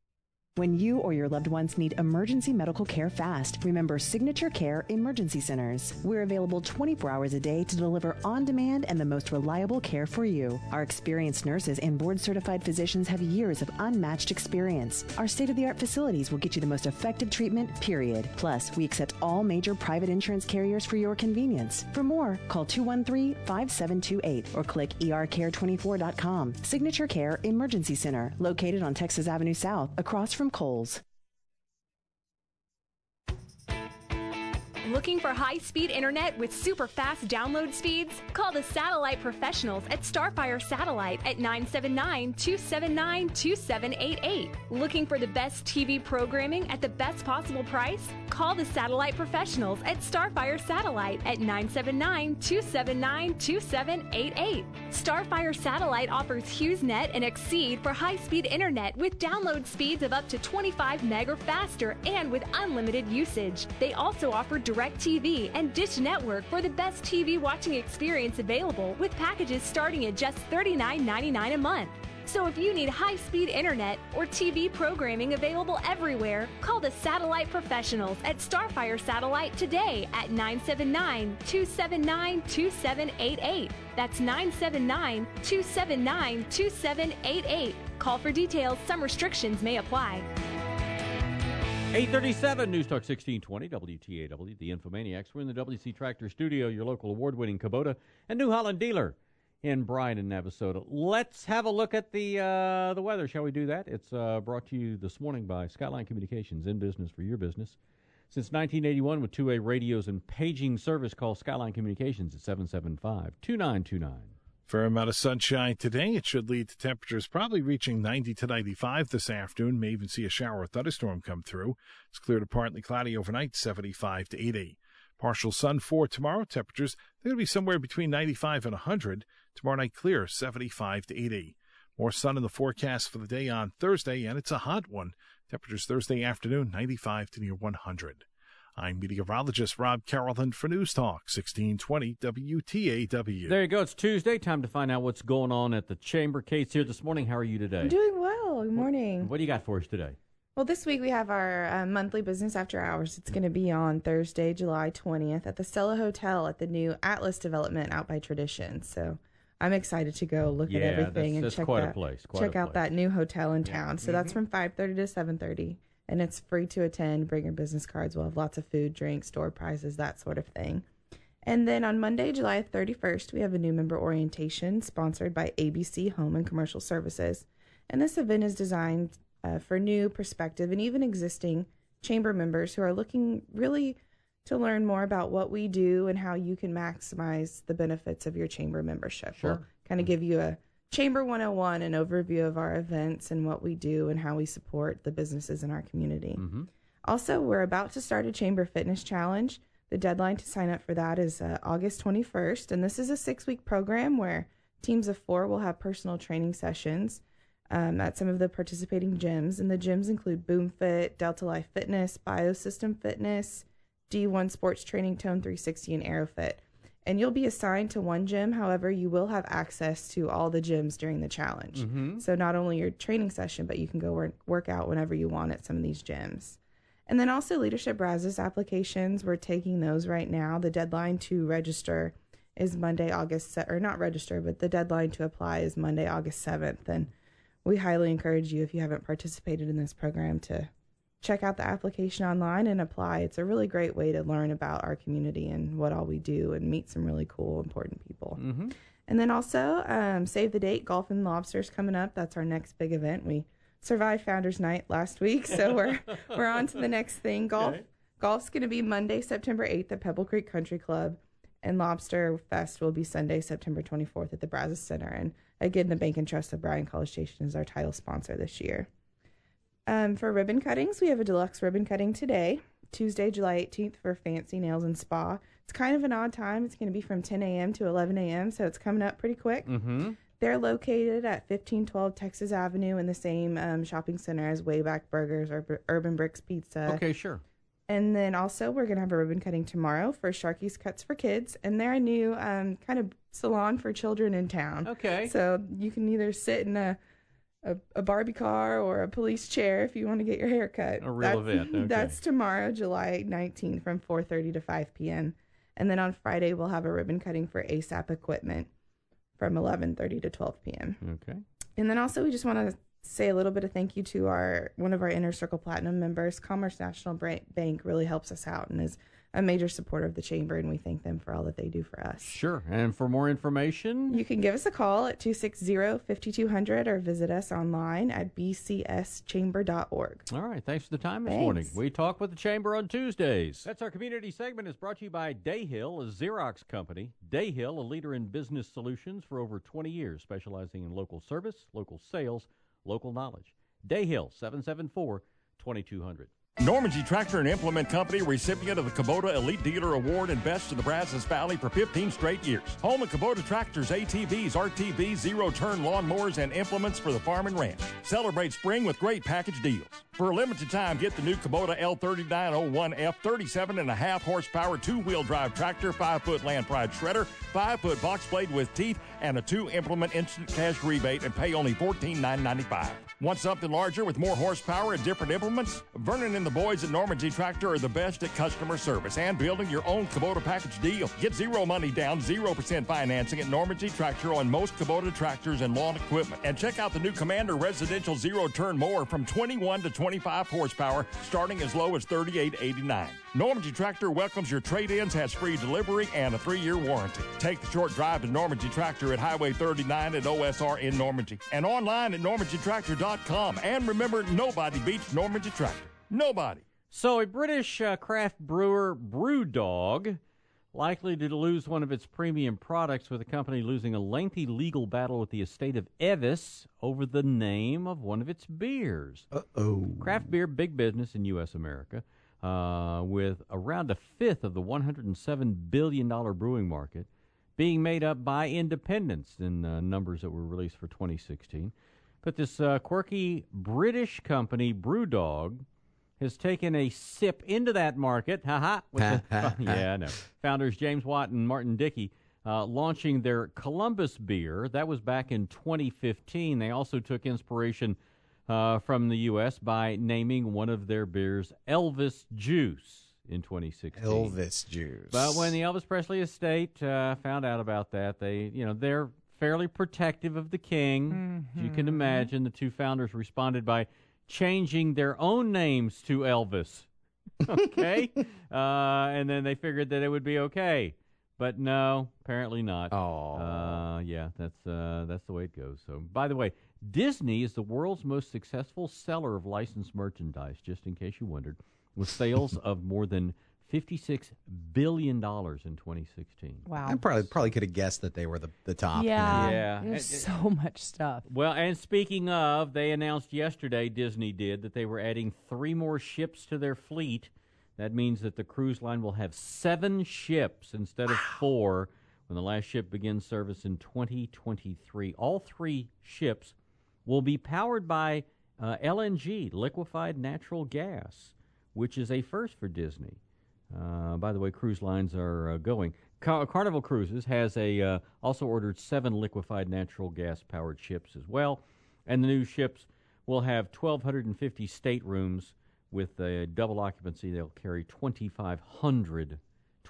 When you or your loved ones need emergency medical care fast, remember Signature Care Emergency Centers. We're available twenty-four hours a day to deliver on-demand and the most reliable care for you. Our experienced nurses and board-certified physicians have years of unmatched experience. Our state-of-the-art facilities will get you the most effective treatment, period. Plus, we accept all major private insurance carriers for your convenience. For more, call two one three, five seven two eight or click E R care twenty-four dot com. Signature Care Emergency Center, located on Texas Avenue South, across from Kohl's. Looking for high-speed internet with super fast download speeds? Call the satellite professionals at Starfire Satellite at nine seven nine, two seven nine, two seven eight eight. Looking for the best T V programming at the best possible price? Call the satellite professionals at Starfire Satellite at nine seven nine, two seven nine, two seven eight eight. Starfire Satellite offers HughesNet and Exceed for high-speed internet with download speeds of up to twenty-five meg or faster and with unlimited usage. They also offer direct DirecTV and Dish Network for the best T V watching experience available with packages starting at just thirty-nine ninety-nine a month. So if you need high-speed internet or T V programming available everywhere, call the satellite professionals at Starfire Satellite today at nine seven nine, two seven nine, two seven eight eight. That's nine seven nine, two seven nine, two seven eight eight. Call for details. Some restrictions may apply. eight thirty-seven, News Talk sixteen twenty, W T A W, the Infomaniacs. We're in the W C Tractor Studio, your local award-winning Kubota and New Holland dealer in Bryan and Navasota. Let's have a look at the uh, the weather. Shall we do that? It's uh, brought to you this morning by Skyline Communications, in business for your business. Since nineteen eighty-one, with two-way radios and paging service, call Skyline Communications at seven seven five, two nine two nine. Fair amount of sunshine today. It should lead to temperatures probably reaching ninety to ninety-five this afternoon. May even see a shower or thunderstorm come through. It's clear to partly cloudy overnight, seventy-five to eighty. Partial sun for tomorrow. Temperatures, they're going to be somewhere between ninety-five and one hundred. Tomorrow night clear, seventy-five to eighty. More sun in the forecast for the day on Thursday, and it's a hot one. Temperatures Thursday afternoon, ninety-five to near one hundred. I'm meteorologist Rob Carolan for News Talk, sixteen twenty W T A W. There you go. It's Tuesday. Time to find out what's going on at the Chamber. Kate's here this morning. How are you today? I'm doing well. Good morning. What, what do you got for us today? Well, this week we have our uh, monthly business after hours. It's going to be on Thursday, July twentieth at the Stella Hotel at the new Atlas development out by Tradition. So I'm excited to go look yeah, at everything that's, and that's check quite that, a place. Quite check a out place. that new hotel in town. Yeah. So Mm-hmm. that's from five thirty to seven thirty, and it's free to attend. Bring your business cards. We'll have lots of food, drinks, store prizes, that sort of thing. And then on Monday, July thirty-first, we have a new member orientation sponsored by A B C Home and Commercial Services. And this event is designed uh, for new, prospective, and even existing chamber members who are looking really to learn more about what we do and how you can maximize the benefits of your chamber membership. Sure. We'll kind of give you a Chamber one oh one, an overview of our events and what we do and how we support the businesses in our community. Mm-hmm. Also, we're about to start a Chamber Fitness Challenge. The deadline to sign up for that is uh, August twenty-first, and this is a six-week program where teams of four will have personal training sessions um, at some of the participating gyms, and the gyms include BoomFit, Delta Life Fitness, Biosystem Fitness, D one Sports Training, Tone three sixty, and AeroFit. And you'll be assigned to one gym. However, you will have access to all the gyms during the challenge. Mm-hmm. So not only your training session, but you can go work, work out whenever you want at some of these gyms. And then also Leadership Brazos applications. We're taking those right now. The deadline to register is Monday, August, se- or not register, but the deadline to apply is Monday, August seventh. And we highly encourage you, if you haven't participated in this program, to check out the application online and apply. It's a really great way to learn about our community and what all we do and meet some really cool, important people. Mm-hmm. And then also, um, save the date, Golf and Lobsters coming up. That's our next big event. We survived Founders Night last week, so we're we're on to the next thing. Golf Okay. Golf's going to be Monday, September eighth at Pebble Creek Country Club, and Lobster Fest will be Sunday, September twenty-fourth at the Brazos Center. And again, the Bank and Trust of Bryan College Station is our title sponsor this year. Um, for ribbon cuttings, we have a deluxe ribbon cutting today, Tuesday, July eighteenth for Fancy Nails and Spa. It's kind of an odd time. It's going to be from ten a.m. to eleven a.m., so it's coming up pretty quick. Mm-hmm. They're located at fifteen twelve Texas Avenue in the same um, shopping center as Wayback Burgers or Ur- Urban Bricks Pizza. Okay, sure. And then also we're going to have a ribbon cutting tomorrow for Sharky's Cuts for Kids, and they're a new um, kind of salon for children in town. Okay. So you can either sit in a A, a Barbie car or a police chair if you want to get your hair cut. A real that's, event. Okay. That's tomorrow, July nineteenth from four thirty to five p.m. And then on Friday, we'll have a ribbon cutting for ASAP Equipment from eleven thirty to twelve p.m. Okay. And then also we just want to say a little bit of thank you to our one of our Inner Circle Platinum members. Commerce National Bank really helps us out and is a major supporter of the Chamber, and we thank them for all that they do for us. Sure. And for more information, you can give us a call at two six zero, five two zero zero or visit us online at b c s chamber dot org. All right. Thanks for the time this Thanks. morning. We talk with the Chamber on Tuesdays. That's our community segment. Is brought to you by Dayhill, a Xerox company. Dayhill, a leader in business solutions for over twenty years, specializing in local service, local sales, local knowledge. Dayhill, seven seven four, two two zero zero. Normandy Tractor and Implement Company, recipient of the Kubota Elite Dealer Award and Best of the Brazos Valley for fifteen straight years. Home of Kubota tractors, A T Vs, R T Vs, zero-turn lawnmowers, and implements for the farm and ranch. Celebrate spring with great package deals. For a limited time, get the new Kubota L thirty-nine oh one F, thirty-seven and a half horsepower two-wheel drive tractor, five-foot Land Pride shredder, five-foot box blade with teeth, and a two-implement instant cash rebate, and pay only fourteen thousand nine hundred ninety-five dollars. Want something larger with more horsepower and different implements? Vernon and the boys at Normandy Tractor are the best at customer service and building your own Kubota package deal. Get zero money down, zero percent financing at Normandy Tractor on most Kubota tractors and lawn equipment. And check out the new Commander Residential Zero-Turn Mower from twenty-one to twenty-five horsepower, starting as low as thirty-eight eighty-nine. Normandy Tractor welcomes your trade-ins, has free delivery, and a three-year warranty. Take the short drive to Normandy Tractor at Highway thirty-nine at O S R in Normandy. And online at normandy tractor dot com. And remember, nobody beats Normandy Tractor. Nobody. So a British uh, craft brewer, Brewdog, likely to lose one of its premium products, with the company losing a lengthy legal battle with the estate of Evis over the name of one of its beers. Uh-oh. Craft beer, big business in U S America, uh, with around a fifth of the one hundred seven billion dollars brewing market being made up by independents in uh, numbers that were released for twenty sixteen. But this uh, quirky British company, Brewdog, has taken a sip into that market. Ha ha. Yeah, I know. Founders James Watt and Martin Dickey uh, launching their Columbus beer. That was back in twenty fifteen. They also took inspiration uh, from the U S by naming one of their beers Elvis Juice in twenty sixteen. Elvis Juice. But when the Elvis Presley estate uh, found out about that, they, you know, they're fairly protective of the king. Mm-hmm. As you can imagine, the two founders responded by changing their own names to Elvis. Okay? uh, and then they figured that it would be okay. But no, apparently not. Oh. Uh, yeah, that's uh, that's the way it goes. So, by the way, Disney is the world's most successful seller of licensed merchandise, just in case you wondered, with sales of more than fifty-six billion dollars in twenty sixteen. Wow. I probably probably could have guessed that they were the, the top. Yeah. Yeah. There's so much stuff. Well, and speaking of, they announced yesterday, Disney did, that they were adding three more ships to their fleet. That means that the cruise line will have seven ships instead of four when the last ship begins service in twenty twenty-three. All three ships will be powered by uh, L N G, liquefied natural gas, which is a first for Disney. Uh, by the way, cruise lines are uh, going. Car- Carnival Cruises has a uh, also ordered seven liquefied natural gas powered ships as well, and the new ships will have one thousand two hundred fifty staterooms with a double occupancy. They'll carry twenty-five hundred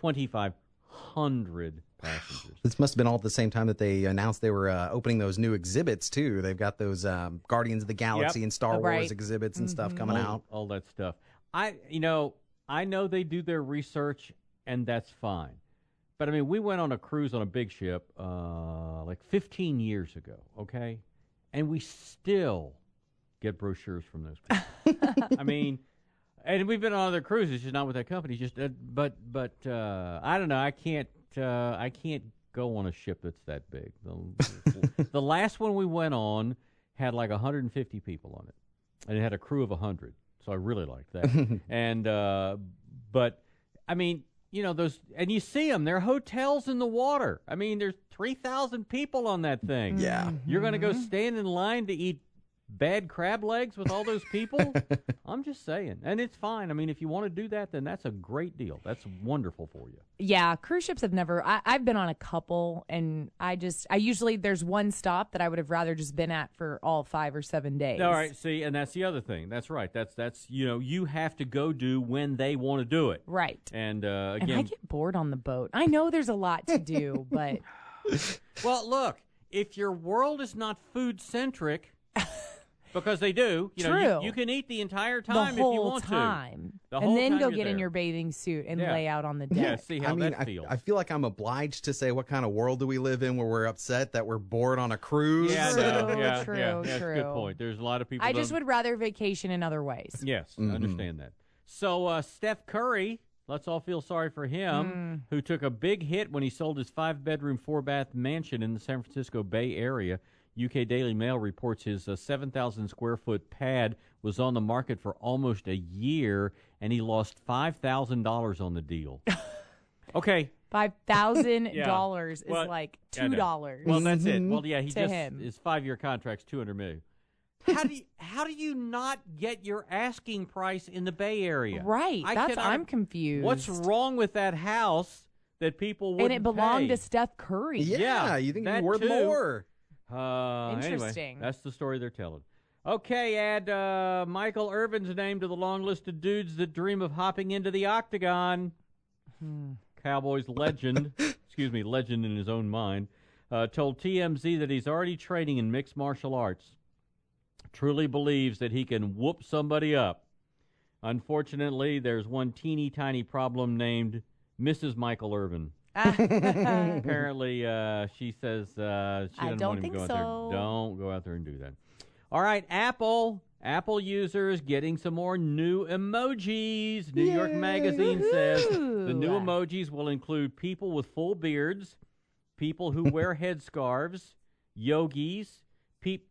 passengers. This must have been all at the same time that they announced they were uh, opening those new exhibits, too. They've got those um, Guardians of the Galaxy Yep. and Star Oh, right. Wars exhibits and Mm-hmm. stuff coming all, out. all that stuff. I, you know, I know they do their research, and that's fine. But, I mean, we went on a cruise on a big ship uh, like fifteen years ago, okay? And we still get brochures from those people. I mean, and we've been on other cruises, just not with that company. Just, uh, but, but uh, I don't know. I can't, uh, I can't go on a ship that's that big. The, the last one we went on had like one hundred fifty people on it, and it had a crew of one hundred. So I really liked that. and uh, but I mean, you know, those, and you see them. There are hotels in the water. I mean, there's three thousand people on that thing. Yeah. You're going to go stand in line to eat bad crab legs with all those people? I'm just saying. And it's fine. I mean, if you want to do that, then that's a great deal. That's wonderful for you. Yeah, cruise ships have never, I, I've been on a couple, and I just, I usually, there's one stop that I would have rather just been at for all five or seven days. All right, see, and that's the other thing. That's right. That's, that's you know, you have to go do when they want to do it. Right. And, uh, again. And I get bored on the boat. I know there's a lot to do, but. Well, look, if your world is not food-centric, because they do, you know, True. you, you can eat the entire time the whole if you want time. to. The and whole then time go you're get in there. your bathing suit and Yeah. lay out on the deck. Yeah, see how I mean, that I, feels. I feel like I'm obliged to say what kind of world do we live in where we're upset that we're bored on a cruise. Yeah, I True, know. yeah, true, yeah, that's a true. good point. There's a lot of people. I just don't- would rather vacation in other ways. Yes, Mhm. I understand that. So uh, Steph Curry, let's all feel sorry for him, who took a big hit when he sold his five-bedroom, four-bath mansion in the San Francisco Bay Area. U K Daily Mail reports his uh, seven thousand square foot pad was on the market for almost a year, and he lost five thousand dollars on the deal. Okay. Five thousand Yeah. dollars Well, is like I know. two dollars. Well, that's it. Well, yeah, he to just him. his five-year contract's two hundred million. How do you, how do you not get your asking price in the Bay Area? Right. I That's cannot- I'm confused. What's wrong with that house that people wouldn't And it belonged pay? to Steph Curry. Yeah, you think that you're worth too. more. Uh, Anyway, Interesting. that's the story they're telling. Okay, add uh, Michael Irvin's name to the long list of dudes that dream of hopping into the octagon. Hmm. Cowboys legend, excuse me, legend in his own mind, uh, told T M Z that he's already training in mixed martial arts. Truly believes that he can whoop somebody up. Unfortunately, there's one teeny tiny problem named Missus Michael Irvin. Apparently, uh, she says uh, she I doesn't don't want him to think go out so. there. Don't go out there and do that. All right, Apple Apple users getting some more new emojis. New York Magazine says the new emojis will include people with full beards, people who wear headscarves, yogis, pe-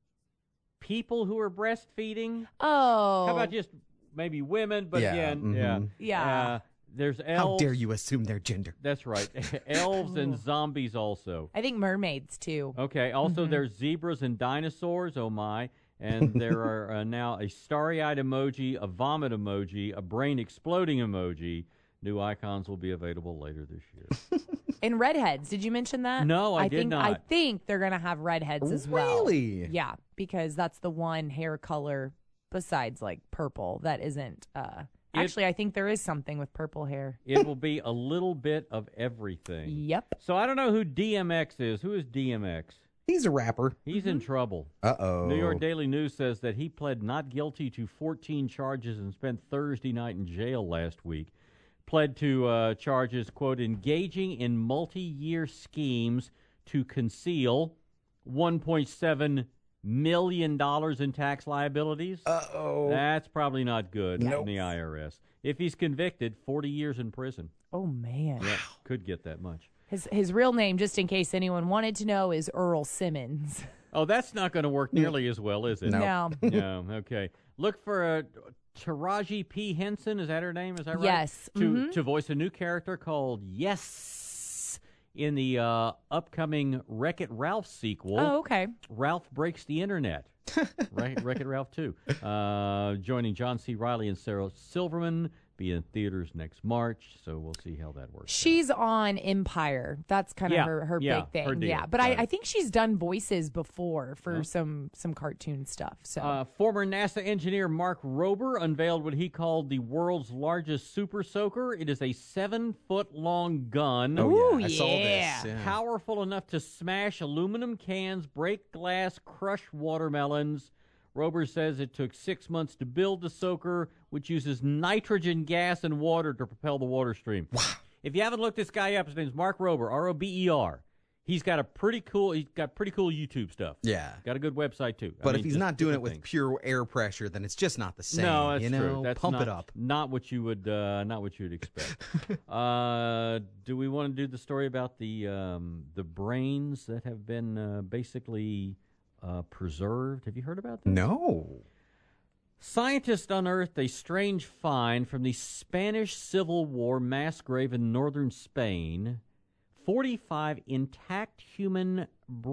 people who are breastfeeding. Oh. How about just maybe women, but Yeah, again, mhm. yeah. Yeah. Uh, there's elves. How dare you assume their gender? That's right. Elves and zombies also. I think mermaids, too. Okay. Also, Mhm. there's zebras and dinosaurs. Oh, my. And there are uh, now a starry-eyed emoji, a vomit emoji, a brain exploding emoji. New icons will be available later this year. And redheads, did you mention that? No, I did think, not. I think they're going to have redheads as well. Really? Yeah, because that's the one hair color besides like purple that isn't. Uh, It- actually, I think there is something with purple hair. It will be a little bit of everything. Yep. So I don't know who D M X is. Who is D M X? He's a rapper. He's in trouble. Uh-oh. New York Daily News says that he pled not guilty to fourteen charges and spent Thursday night in jail last week. Pled to uh, charges, quote, engaging in multi-year schemes to conceal one point seven million dollars in tax liabilities. Uh-oh. That's probably not good Nope. from the I R S. If he's convicted, forty years in prison. Oh, man. Yeah, could get that much. His his real name, just in case anyone wanted to know, is Earl Simmons. Oh, that's not going to work nearly as well, is it? No. No. Okay. Look for uh, Taraji P. Henson. Is that her name? Is that right? Yes. To Mhm. to voice a new character called Yes in the uh, upcoming Wreck-It Ralph sequel. Oh, okay. Ralph Breaks the Internet. right, Wreck-It Ralph two. Uh, joining John C. Reilly and Sarah Silverman. Be in theaters next March, so we'll see how that works. She's on Empire. That's kind of Yeah, her, her yeah, big thing. her deal, Yeah, but right. I, I think she's done voices before for Huh? some some cartoon stuff. So Uh, former NASA engineer Mark Rober unveiled what he called the world's largest super soaker. It is a seven-foot-long gun. Oh, yeah. I saw this. Yeah. Powerful enough to smash aluminum cans, break glass, crush watermelons. Rober says it took six months to build the soaker, which uses nitrogen gas and water to propel the water stream. Wow. If you haven't looked this guy up, his name's Mark Rober, R O B E R. He's got a pretty cool. He's got pretty cool YouTube stuff. Yeah. Got a good website too. I But mean, if he's just not doing it different with things. pure air pressure, then it's just not the same. No, that's you know? true. That's Pump not, it up. Not what you would. Uh, not what you would expect. uh, do we want to do the story about the um, the brains that have been uh, basically uh, preserved? Have you heard about this? No. Scientists unearthed a strange find from the Spanish Civil War mass grave in northern Spain. forty-five intact human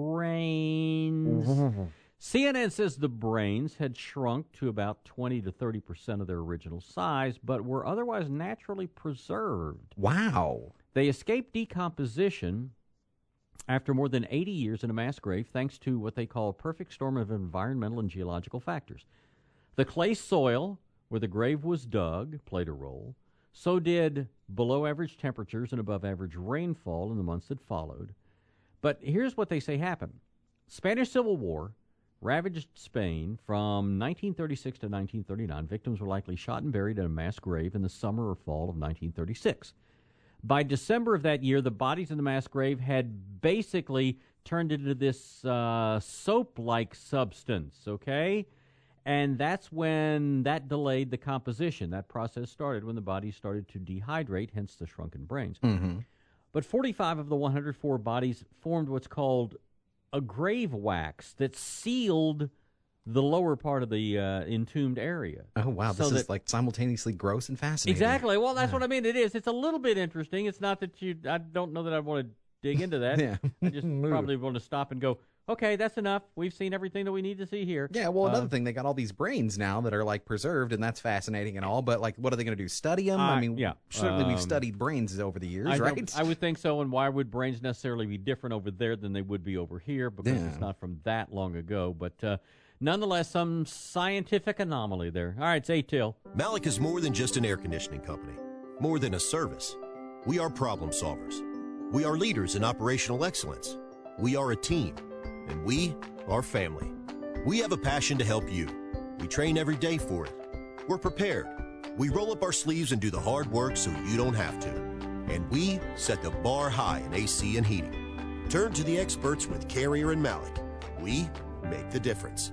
brains. C N N says the brains had shrunk to about twenty to thirty percent of their original size, but were otherwise naturally preserved. Wow. They escaped decomposition after more than eighty years in a mass grave thanks to what they call a perfect storm of environmental and geological factors. The clay soil where the grave was dug played a role. So did below-average temperatures and above-average rainfall in the months that followed. But here's what they say happened. Spanish Civil War ravaged Spain from nineteen thirty-six to nineteen thirty-nine. Victims were likely shot and buried in a mass grave in the summer or fall of nineteen thirty-six. By December of that year, the bodies in the mass grave had basically turned into this uh, soap-like substance, okay? And that's when that delayed the composition. That process started when the bodies started to dehydrate, hence the shrunken brains. Mm-hmm. But forty-five of the one hundred four bodies formed what's called a grave wax that sealed the lower part of the uh, entombed area. Oh, wow. So This that- is like simultaneously gross and fascinating. Exactly. Well, that's what I mean. It is. It's a little bit interesting. It's not that you, I don't know that I want to dig into that. Yeah. I just probably want to stop and go, okay, that's enough. We've seen everything that we need to see here. Yeah, well, another Uh, thing, they got all these brains now that are, like, preserved, and that's fascinating and all, but, like, what are they going to do, study them? Uh, I mean, yeah. certainly we've Um, studied brains over the years, I right? don't- I would think so, and why would brains necessarily be different over there than they would be over here? Because Yeah. it's not from that long ago. But uh, nonetheless, some scientific anomaly there. All right, it's eight till. Malik is more than just an air conditioning company, more than a service. We are problem solvers. We are leaders in operational excellence. We are a team, and we are family. We have a passion to help you. We train every day for it. We're prepared. We roll up our sleeves and do the hard work so you don't have to. And we set the bar high in A C and heating. Turn to the experts with Carrier and Malik. We make the difference.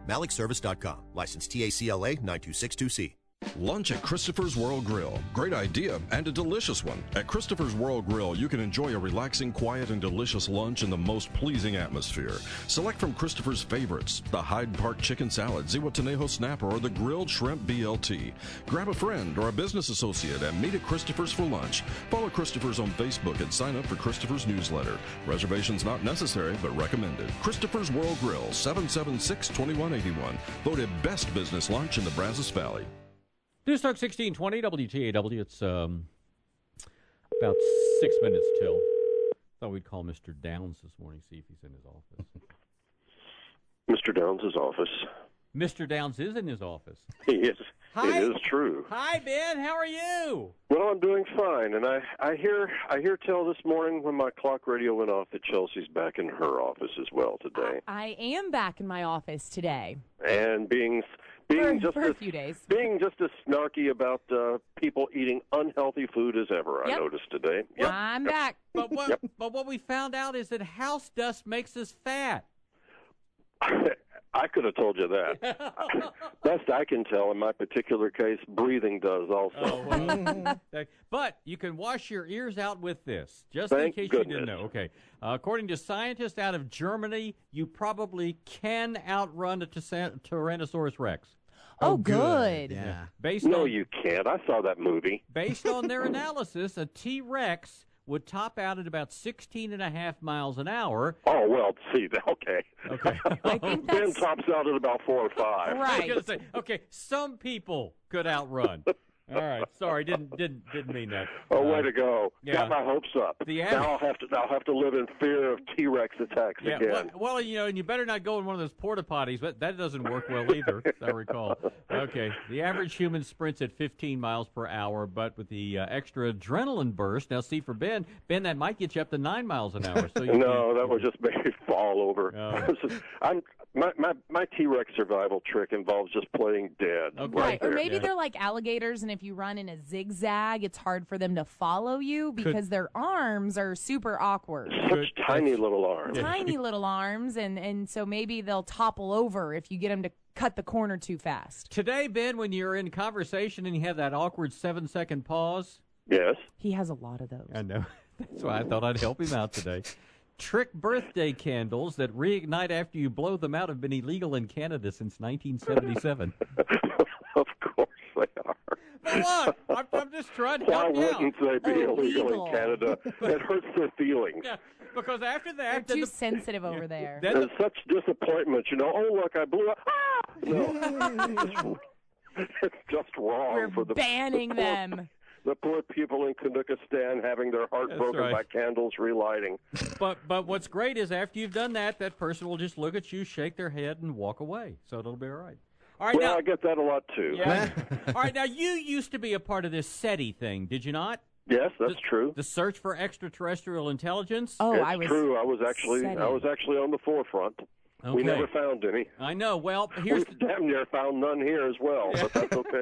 Malik Service dot com. License T A C L A nine two six two C. Lunch at Christopher's World Grill. Great idea and a delicious one. At Christopher's World Grill, you can enjoy a relaxing, quiet, and delicious lunch in the most pleasing atmosphere. Select from Christopher's favorites, the Hyde Park Chicken Salad, Zihuatanejo Snapper, or the Grilled Shrimp B L T. Grab a friend or a business associate and meet at Christopher's for lunch. Follow Christopher's on Facebook and sign up for Christopher's newsletter. Reservations not necessary, but recommended. Christopher's World Grill, seven seven six, two one eight one. Voted best business lunch in the Brazos Valley. News Talk sixteen twenty W T A W. It's um, about six minutes till. Thought we'd call Mister Downs this morning, see if he's in his office. Mister Downs' office. Mister Downs is in his office. He is. Hi. It is true. Hi, Ben. How are you? Well, I'm doing fine, and I, I hear I hear tell this morning when my clock radio went off that Chelsea's back in her office as well today. I am back in my office today. And being being for, just for as, a few days. being just as snarky about uh, people eating unhealthy food as ever. Yep. I noticed today. Yep. I'm yep. back. But what? Yep. But what we found out is that house dust makes us fat. I could have told you that. Best I can tell, in my particular case, breathing does also. Oh, well. But you can wash your ears out with this, just Thank in case goodness. you didn't know. Okay. Uh, according to scientists out of Germany, you probably can outrun a Tysa- Tyrannosaurus Rex. Oh, good. Yeah. Based no, on, you can't. I saw that movie. Based on their analysis, a T-Rex would top out at about sixteen and a half miles an hour. Oh, well, see, okay. Okay. Ben tops out at about four or five. I was gonna say, okay, some people could outrun. All right, sorry, didn't didn't didn't mean that. Oh, Uh, way to go! yeah. Got my hopes up. The now I'll have to I'll have to live in fear of T-Rex attacks Yeah, again. well, well, you know, and you better not go in one of those porta potties, but that doesn't work well either, as I recall. Okay, the average human sprints at fifteen miles per hour, but with the uh, extra adrenaline burst, now see for Ben, Ben, that might get you up to nine miles an hour. So you no, can, that would just make me fall over. Oh. I'm my, my my T-Rex survival trick involves just playing dead. Okay. Right, or there. maybe Yeah. they're like alligators, and if you run in a zigzag, it's hard for them to follow you because their arms are super awkward. Such tiny little arms. Tiny little arms, and, and so maybe they'll topple over if you get them to cut the corner too fast. Today, Ben, when you're in conversation and you have that awkward seven-second pause. Yes. He has a lot of those. I know. That's why I thought I'd help him out today. Trick birthday candles that reignite after you blow them out have been illegal in Canada since nineteen seventy-seven. Of course they are. Come on, I'm, I'm just trying to Why help you out. wouldn't they be illegal Illegal. in Canada? It hurts their feelings. Yeah, because after that, They're too the, sensitive over there. then There's such disappointment, you know. Oh, look, I blew up. Ah! No, it's, it's just wrong We're for the banning the poor, them. The poor people in Kanukkistan having their heart That's broken right. by candles relighting. But but what's great is after you've done that, that person will just look at you, shake their head, and walk away. So it'll be all right. All right, well, now, I get that a lot too. yeah. All right, now you used to be a part of this SETI thing, did you not? Yes, that's the, true. The search for extraterrestrial intelligence. Oh, it's I was true. I was actually SETI. I was actually on the forefront. Okay. We never found any. I know. Well, here's we damn near found none here as well, but that's okay.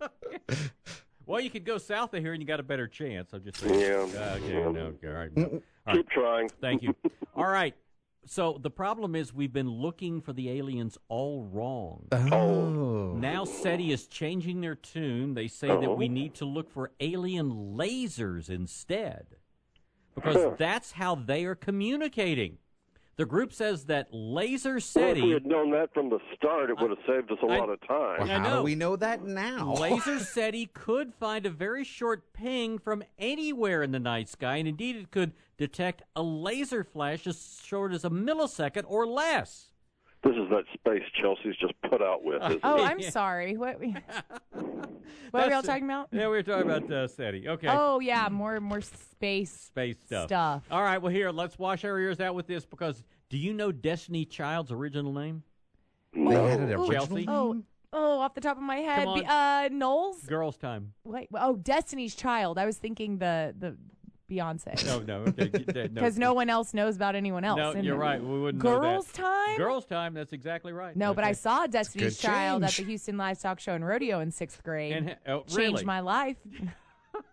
well, you could go south of here and you got a better chance. I'm just saying. Yeah. Uh, okay. No. Okay. All right. No. All right. Keep trying. Thank you. All right. So the problem is we've been looking for the aliens all wrong. Oh. Now SETI is changing their tune. They say Oh. that we need to look for alien lasers instead because that's how they are communicating. The group says that laser Well, if SETI... we had known that from the start, it would have saved us a I- lot of time. Well, I how know. do we know that now? Laser SETI could find a very short ping from anywhere in the night sky, and indeed it could detect a laser flash as short as a millisecond or less. This is that space Chelsea's just put out with. Isn't Oh, it? I'm sorry. What we What were y'all talking about? Yeah, we were talking about uh, SETI. Okay. Oh, yeah, more more space Space stuff. stuff. All right, well, here, let's wash our ears out with this because do you know Destiny Child's original name? They had an Ooh, original Chelsea? Oh, oh, off the top of my head, Come Be- uh, Knowles. Girls' Time. Wait, oh, Destiny's Child. I was thinking the the Beyonce. No, no, okay. Because no. no one else knows about anyone else. No, And you're right. We wouldn't know that. Girls' Time? Girls' Time, that's exactly right. No, but I Okay. saw Destiny's good Child at change. the Houston Livestock Show and Rodeo in sixth grade. And, oh, Changed really? my life.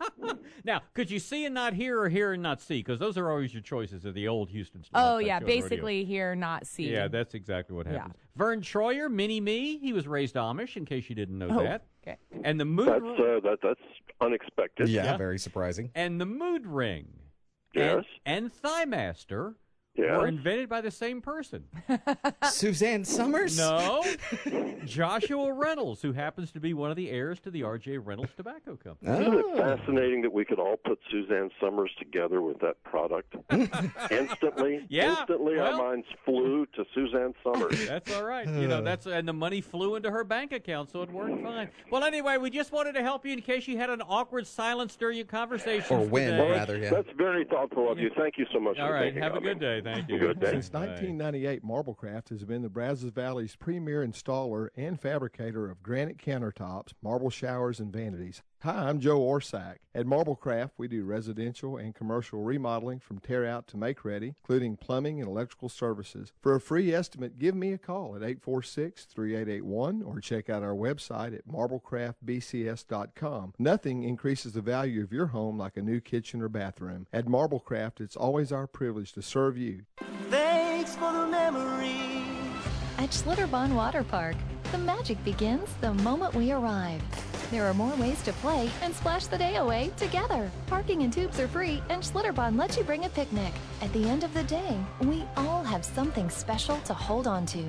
Now, could you see and not hear or hear and not see? Because those are always your choices of the old Houston stuff. Oh, yeah, basically hear, not see. Yeah, that's exactly what happens. Yeah. Vern Troyer, Mini-Me, he was raised Amish, in case you didn't know Oh, that. okay. And the mood That's, uh, that, that's unexpected. Yeah, yeah, very surprising. And the mood ring. Yes. And, and Thighmaster yes. were invented by the same person. Suzanne Summers? No. Joshua Reynolds, who happens to be one of the heirs to the R J Reynolds Tobacco Company. Isn't it fascinating that we could all put Suzanne Summers together with that product? Instantly, Yeah, instantly well- our minds flew to Suzanne Summers. That's all right. You know, that's and the money flew into her bank account, so it worked fine. Well, anyway, we just wanted to help you in case you had an awkward silence during your conversation. Or when, today. rather, yeah. That's very thoughtful of you. Thank you so much All for right, thinking have a of good me. day. Thank you. Good day. Since nineteen ninety-eight, Marblecraft has been the Brazos Valley's premier installer and fabricator of granite countertops, marble showers, and vanities. Hi, I'm Joe Orsack. At Marblecraft, we do residential and commercial remodeling from tear out to make ready, including plumbing and electrical services. For a free estimate, give me a call at eight four six, three eight eight one or check out our website at marblecraft b c s dot com. Nothing increases the value of your home like a new kitchen or bathroom. At Marblecraft, it's always our privilege to serve you. Thanks for the memories. At Schlitterbahn Water Park, the magic begins the moment we arrive. There are more ways to play and splash the day away together. Parking and tubes are free, and Schlitterbahn lets you bring a picnic. At the end of the day, we all have something special to hold on to.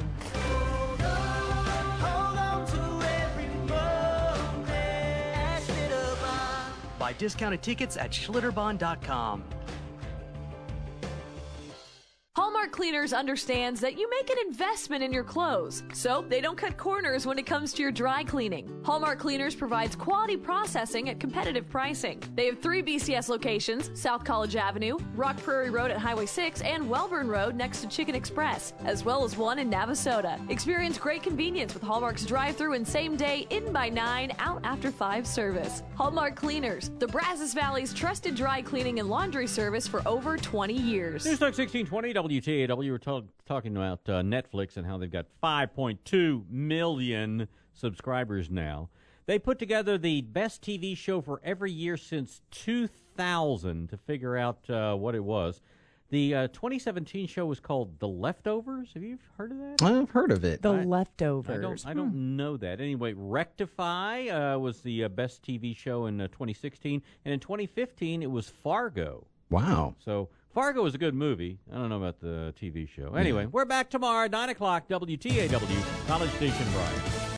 Hold on to every moment at Schlitterbahn. Buy discounted tickets at schlitterbahn dot com. Hallmark Cleaners understands that you make an investment in your clothes, so they don't cut corners when it comes to your dry cleaning. Hallmark Cleaners provides quality processing at competitive pricing. They have three B C S locations: South College Avenue, Rock Prairie Road at Highway six, and Welborn Road next to Chicken Express, as well as one in Navasota. Experience great convenience with Hallmark's drive-through and same-day, in by nine, out after five service. Hallmark Cleaners, the Brazos Valley's trusted dry cleaning and laundry service for over twenty years. News Talk sixteen twenty W T A W. We're talk, talking about uh, Netflix and how they've got five point two million subscribers now. They put together the best T V show for every year since two thousand to figure out uh, what it was. The uh, twenty seventeen show was called The Leftovers. Have you heard of that? I've heard of it. The I- Leftovers. I don't, I don't know that. Anyway, Rectify uh, was the uh, best T V show in uh, twenty sixteen, and in twenty fifteen it was Fargo. Wow. So Fargo is a good movie. I don't know about the T V show. Anyway, we're back tomorrow, nine o'clock, W T A W, College Station Bryan.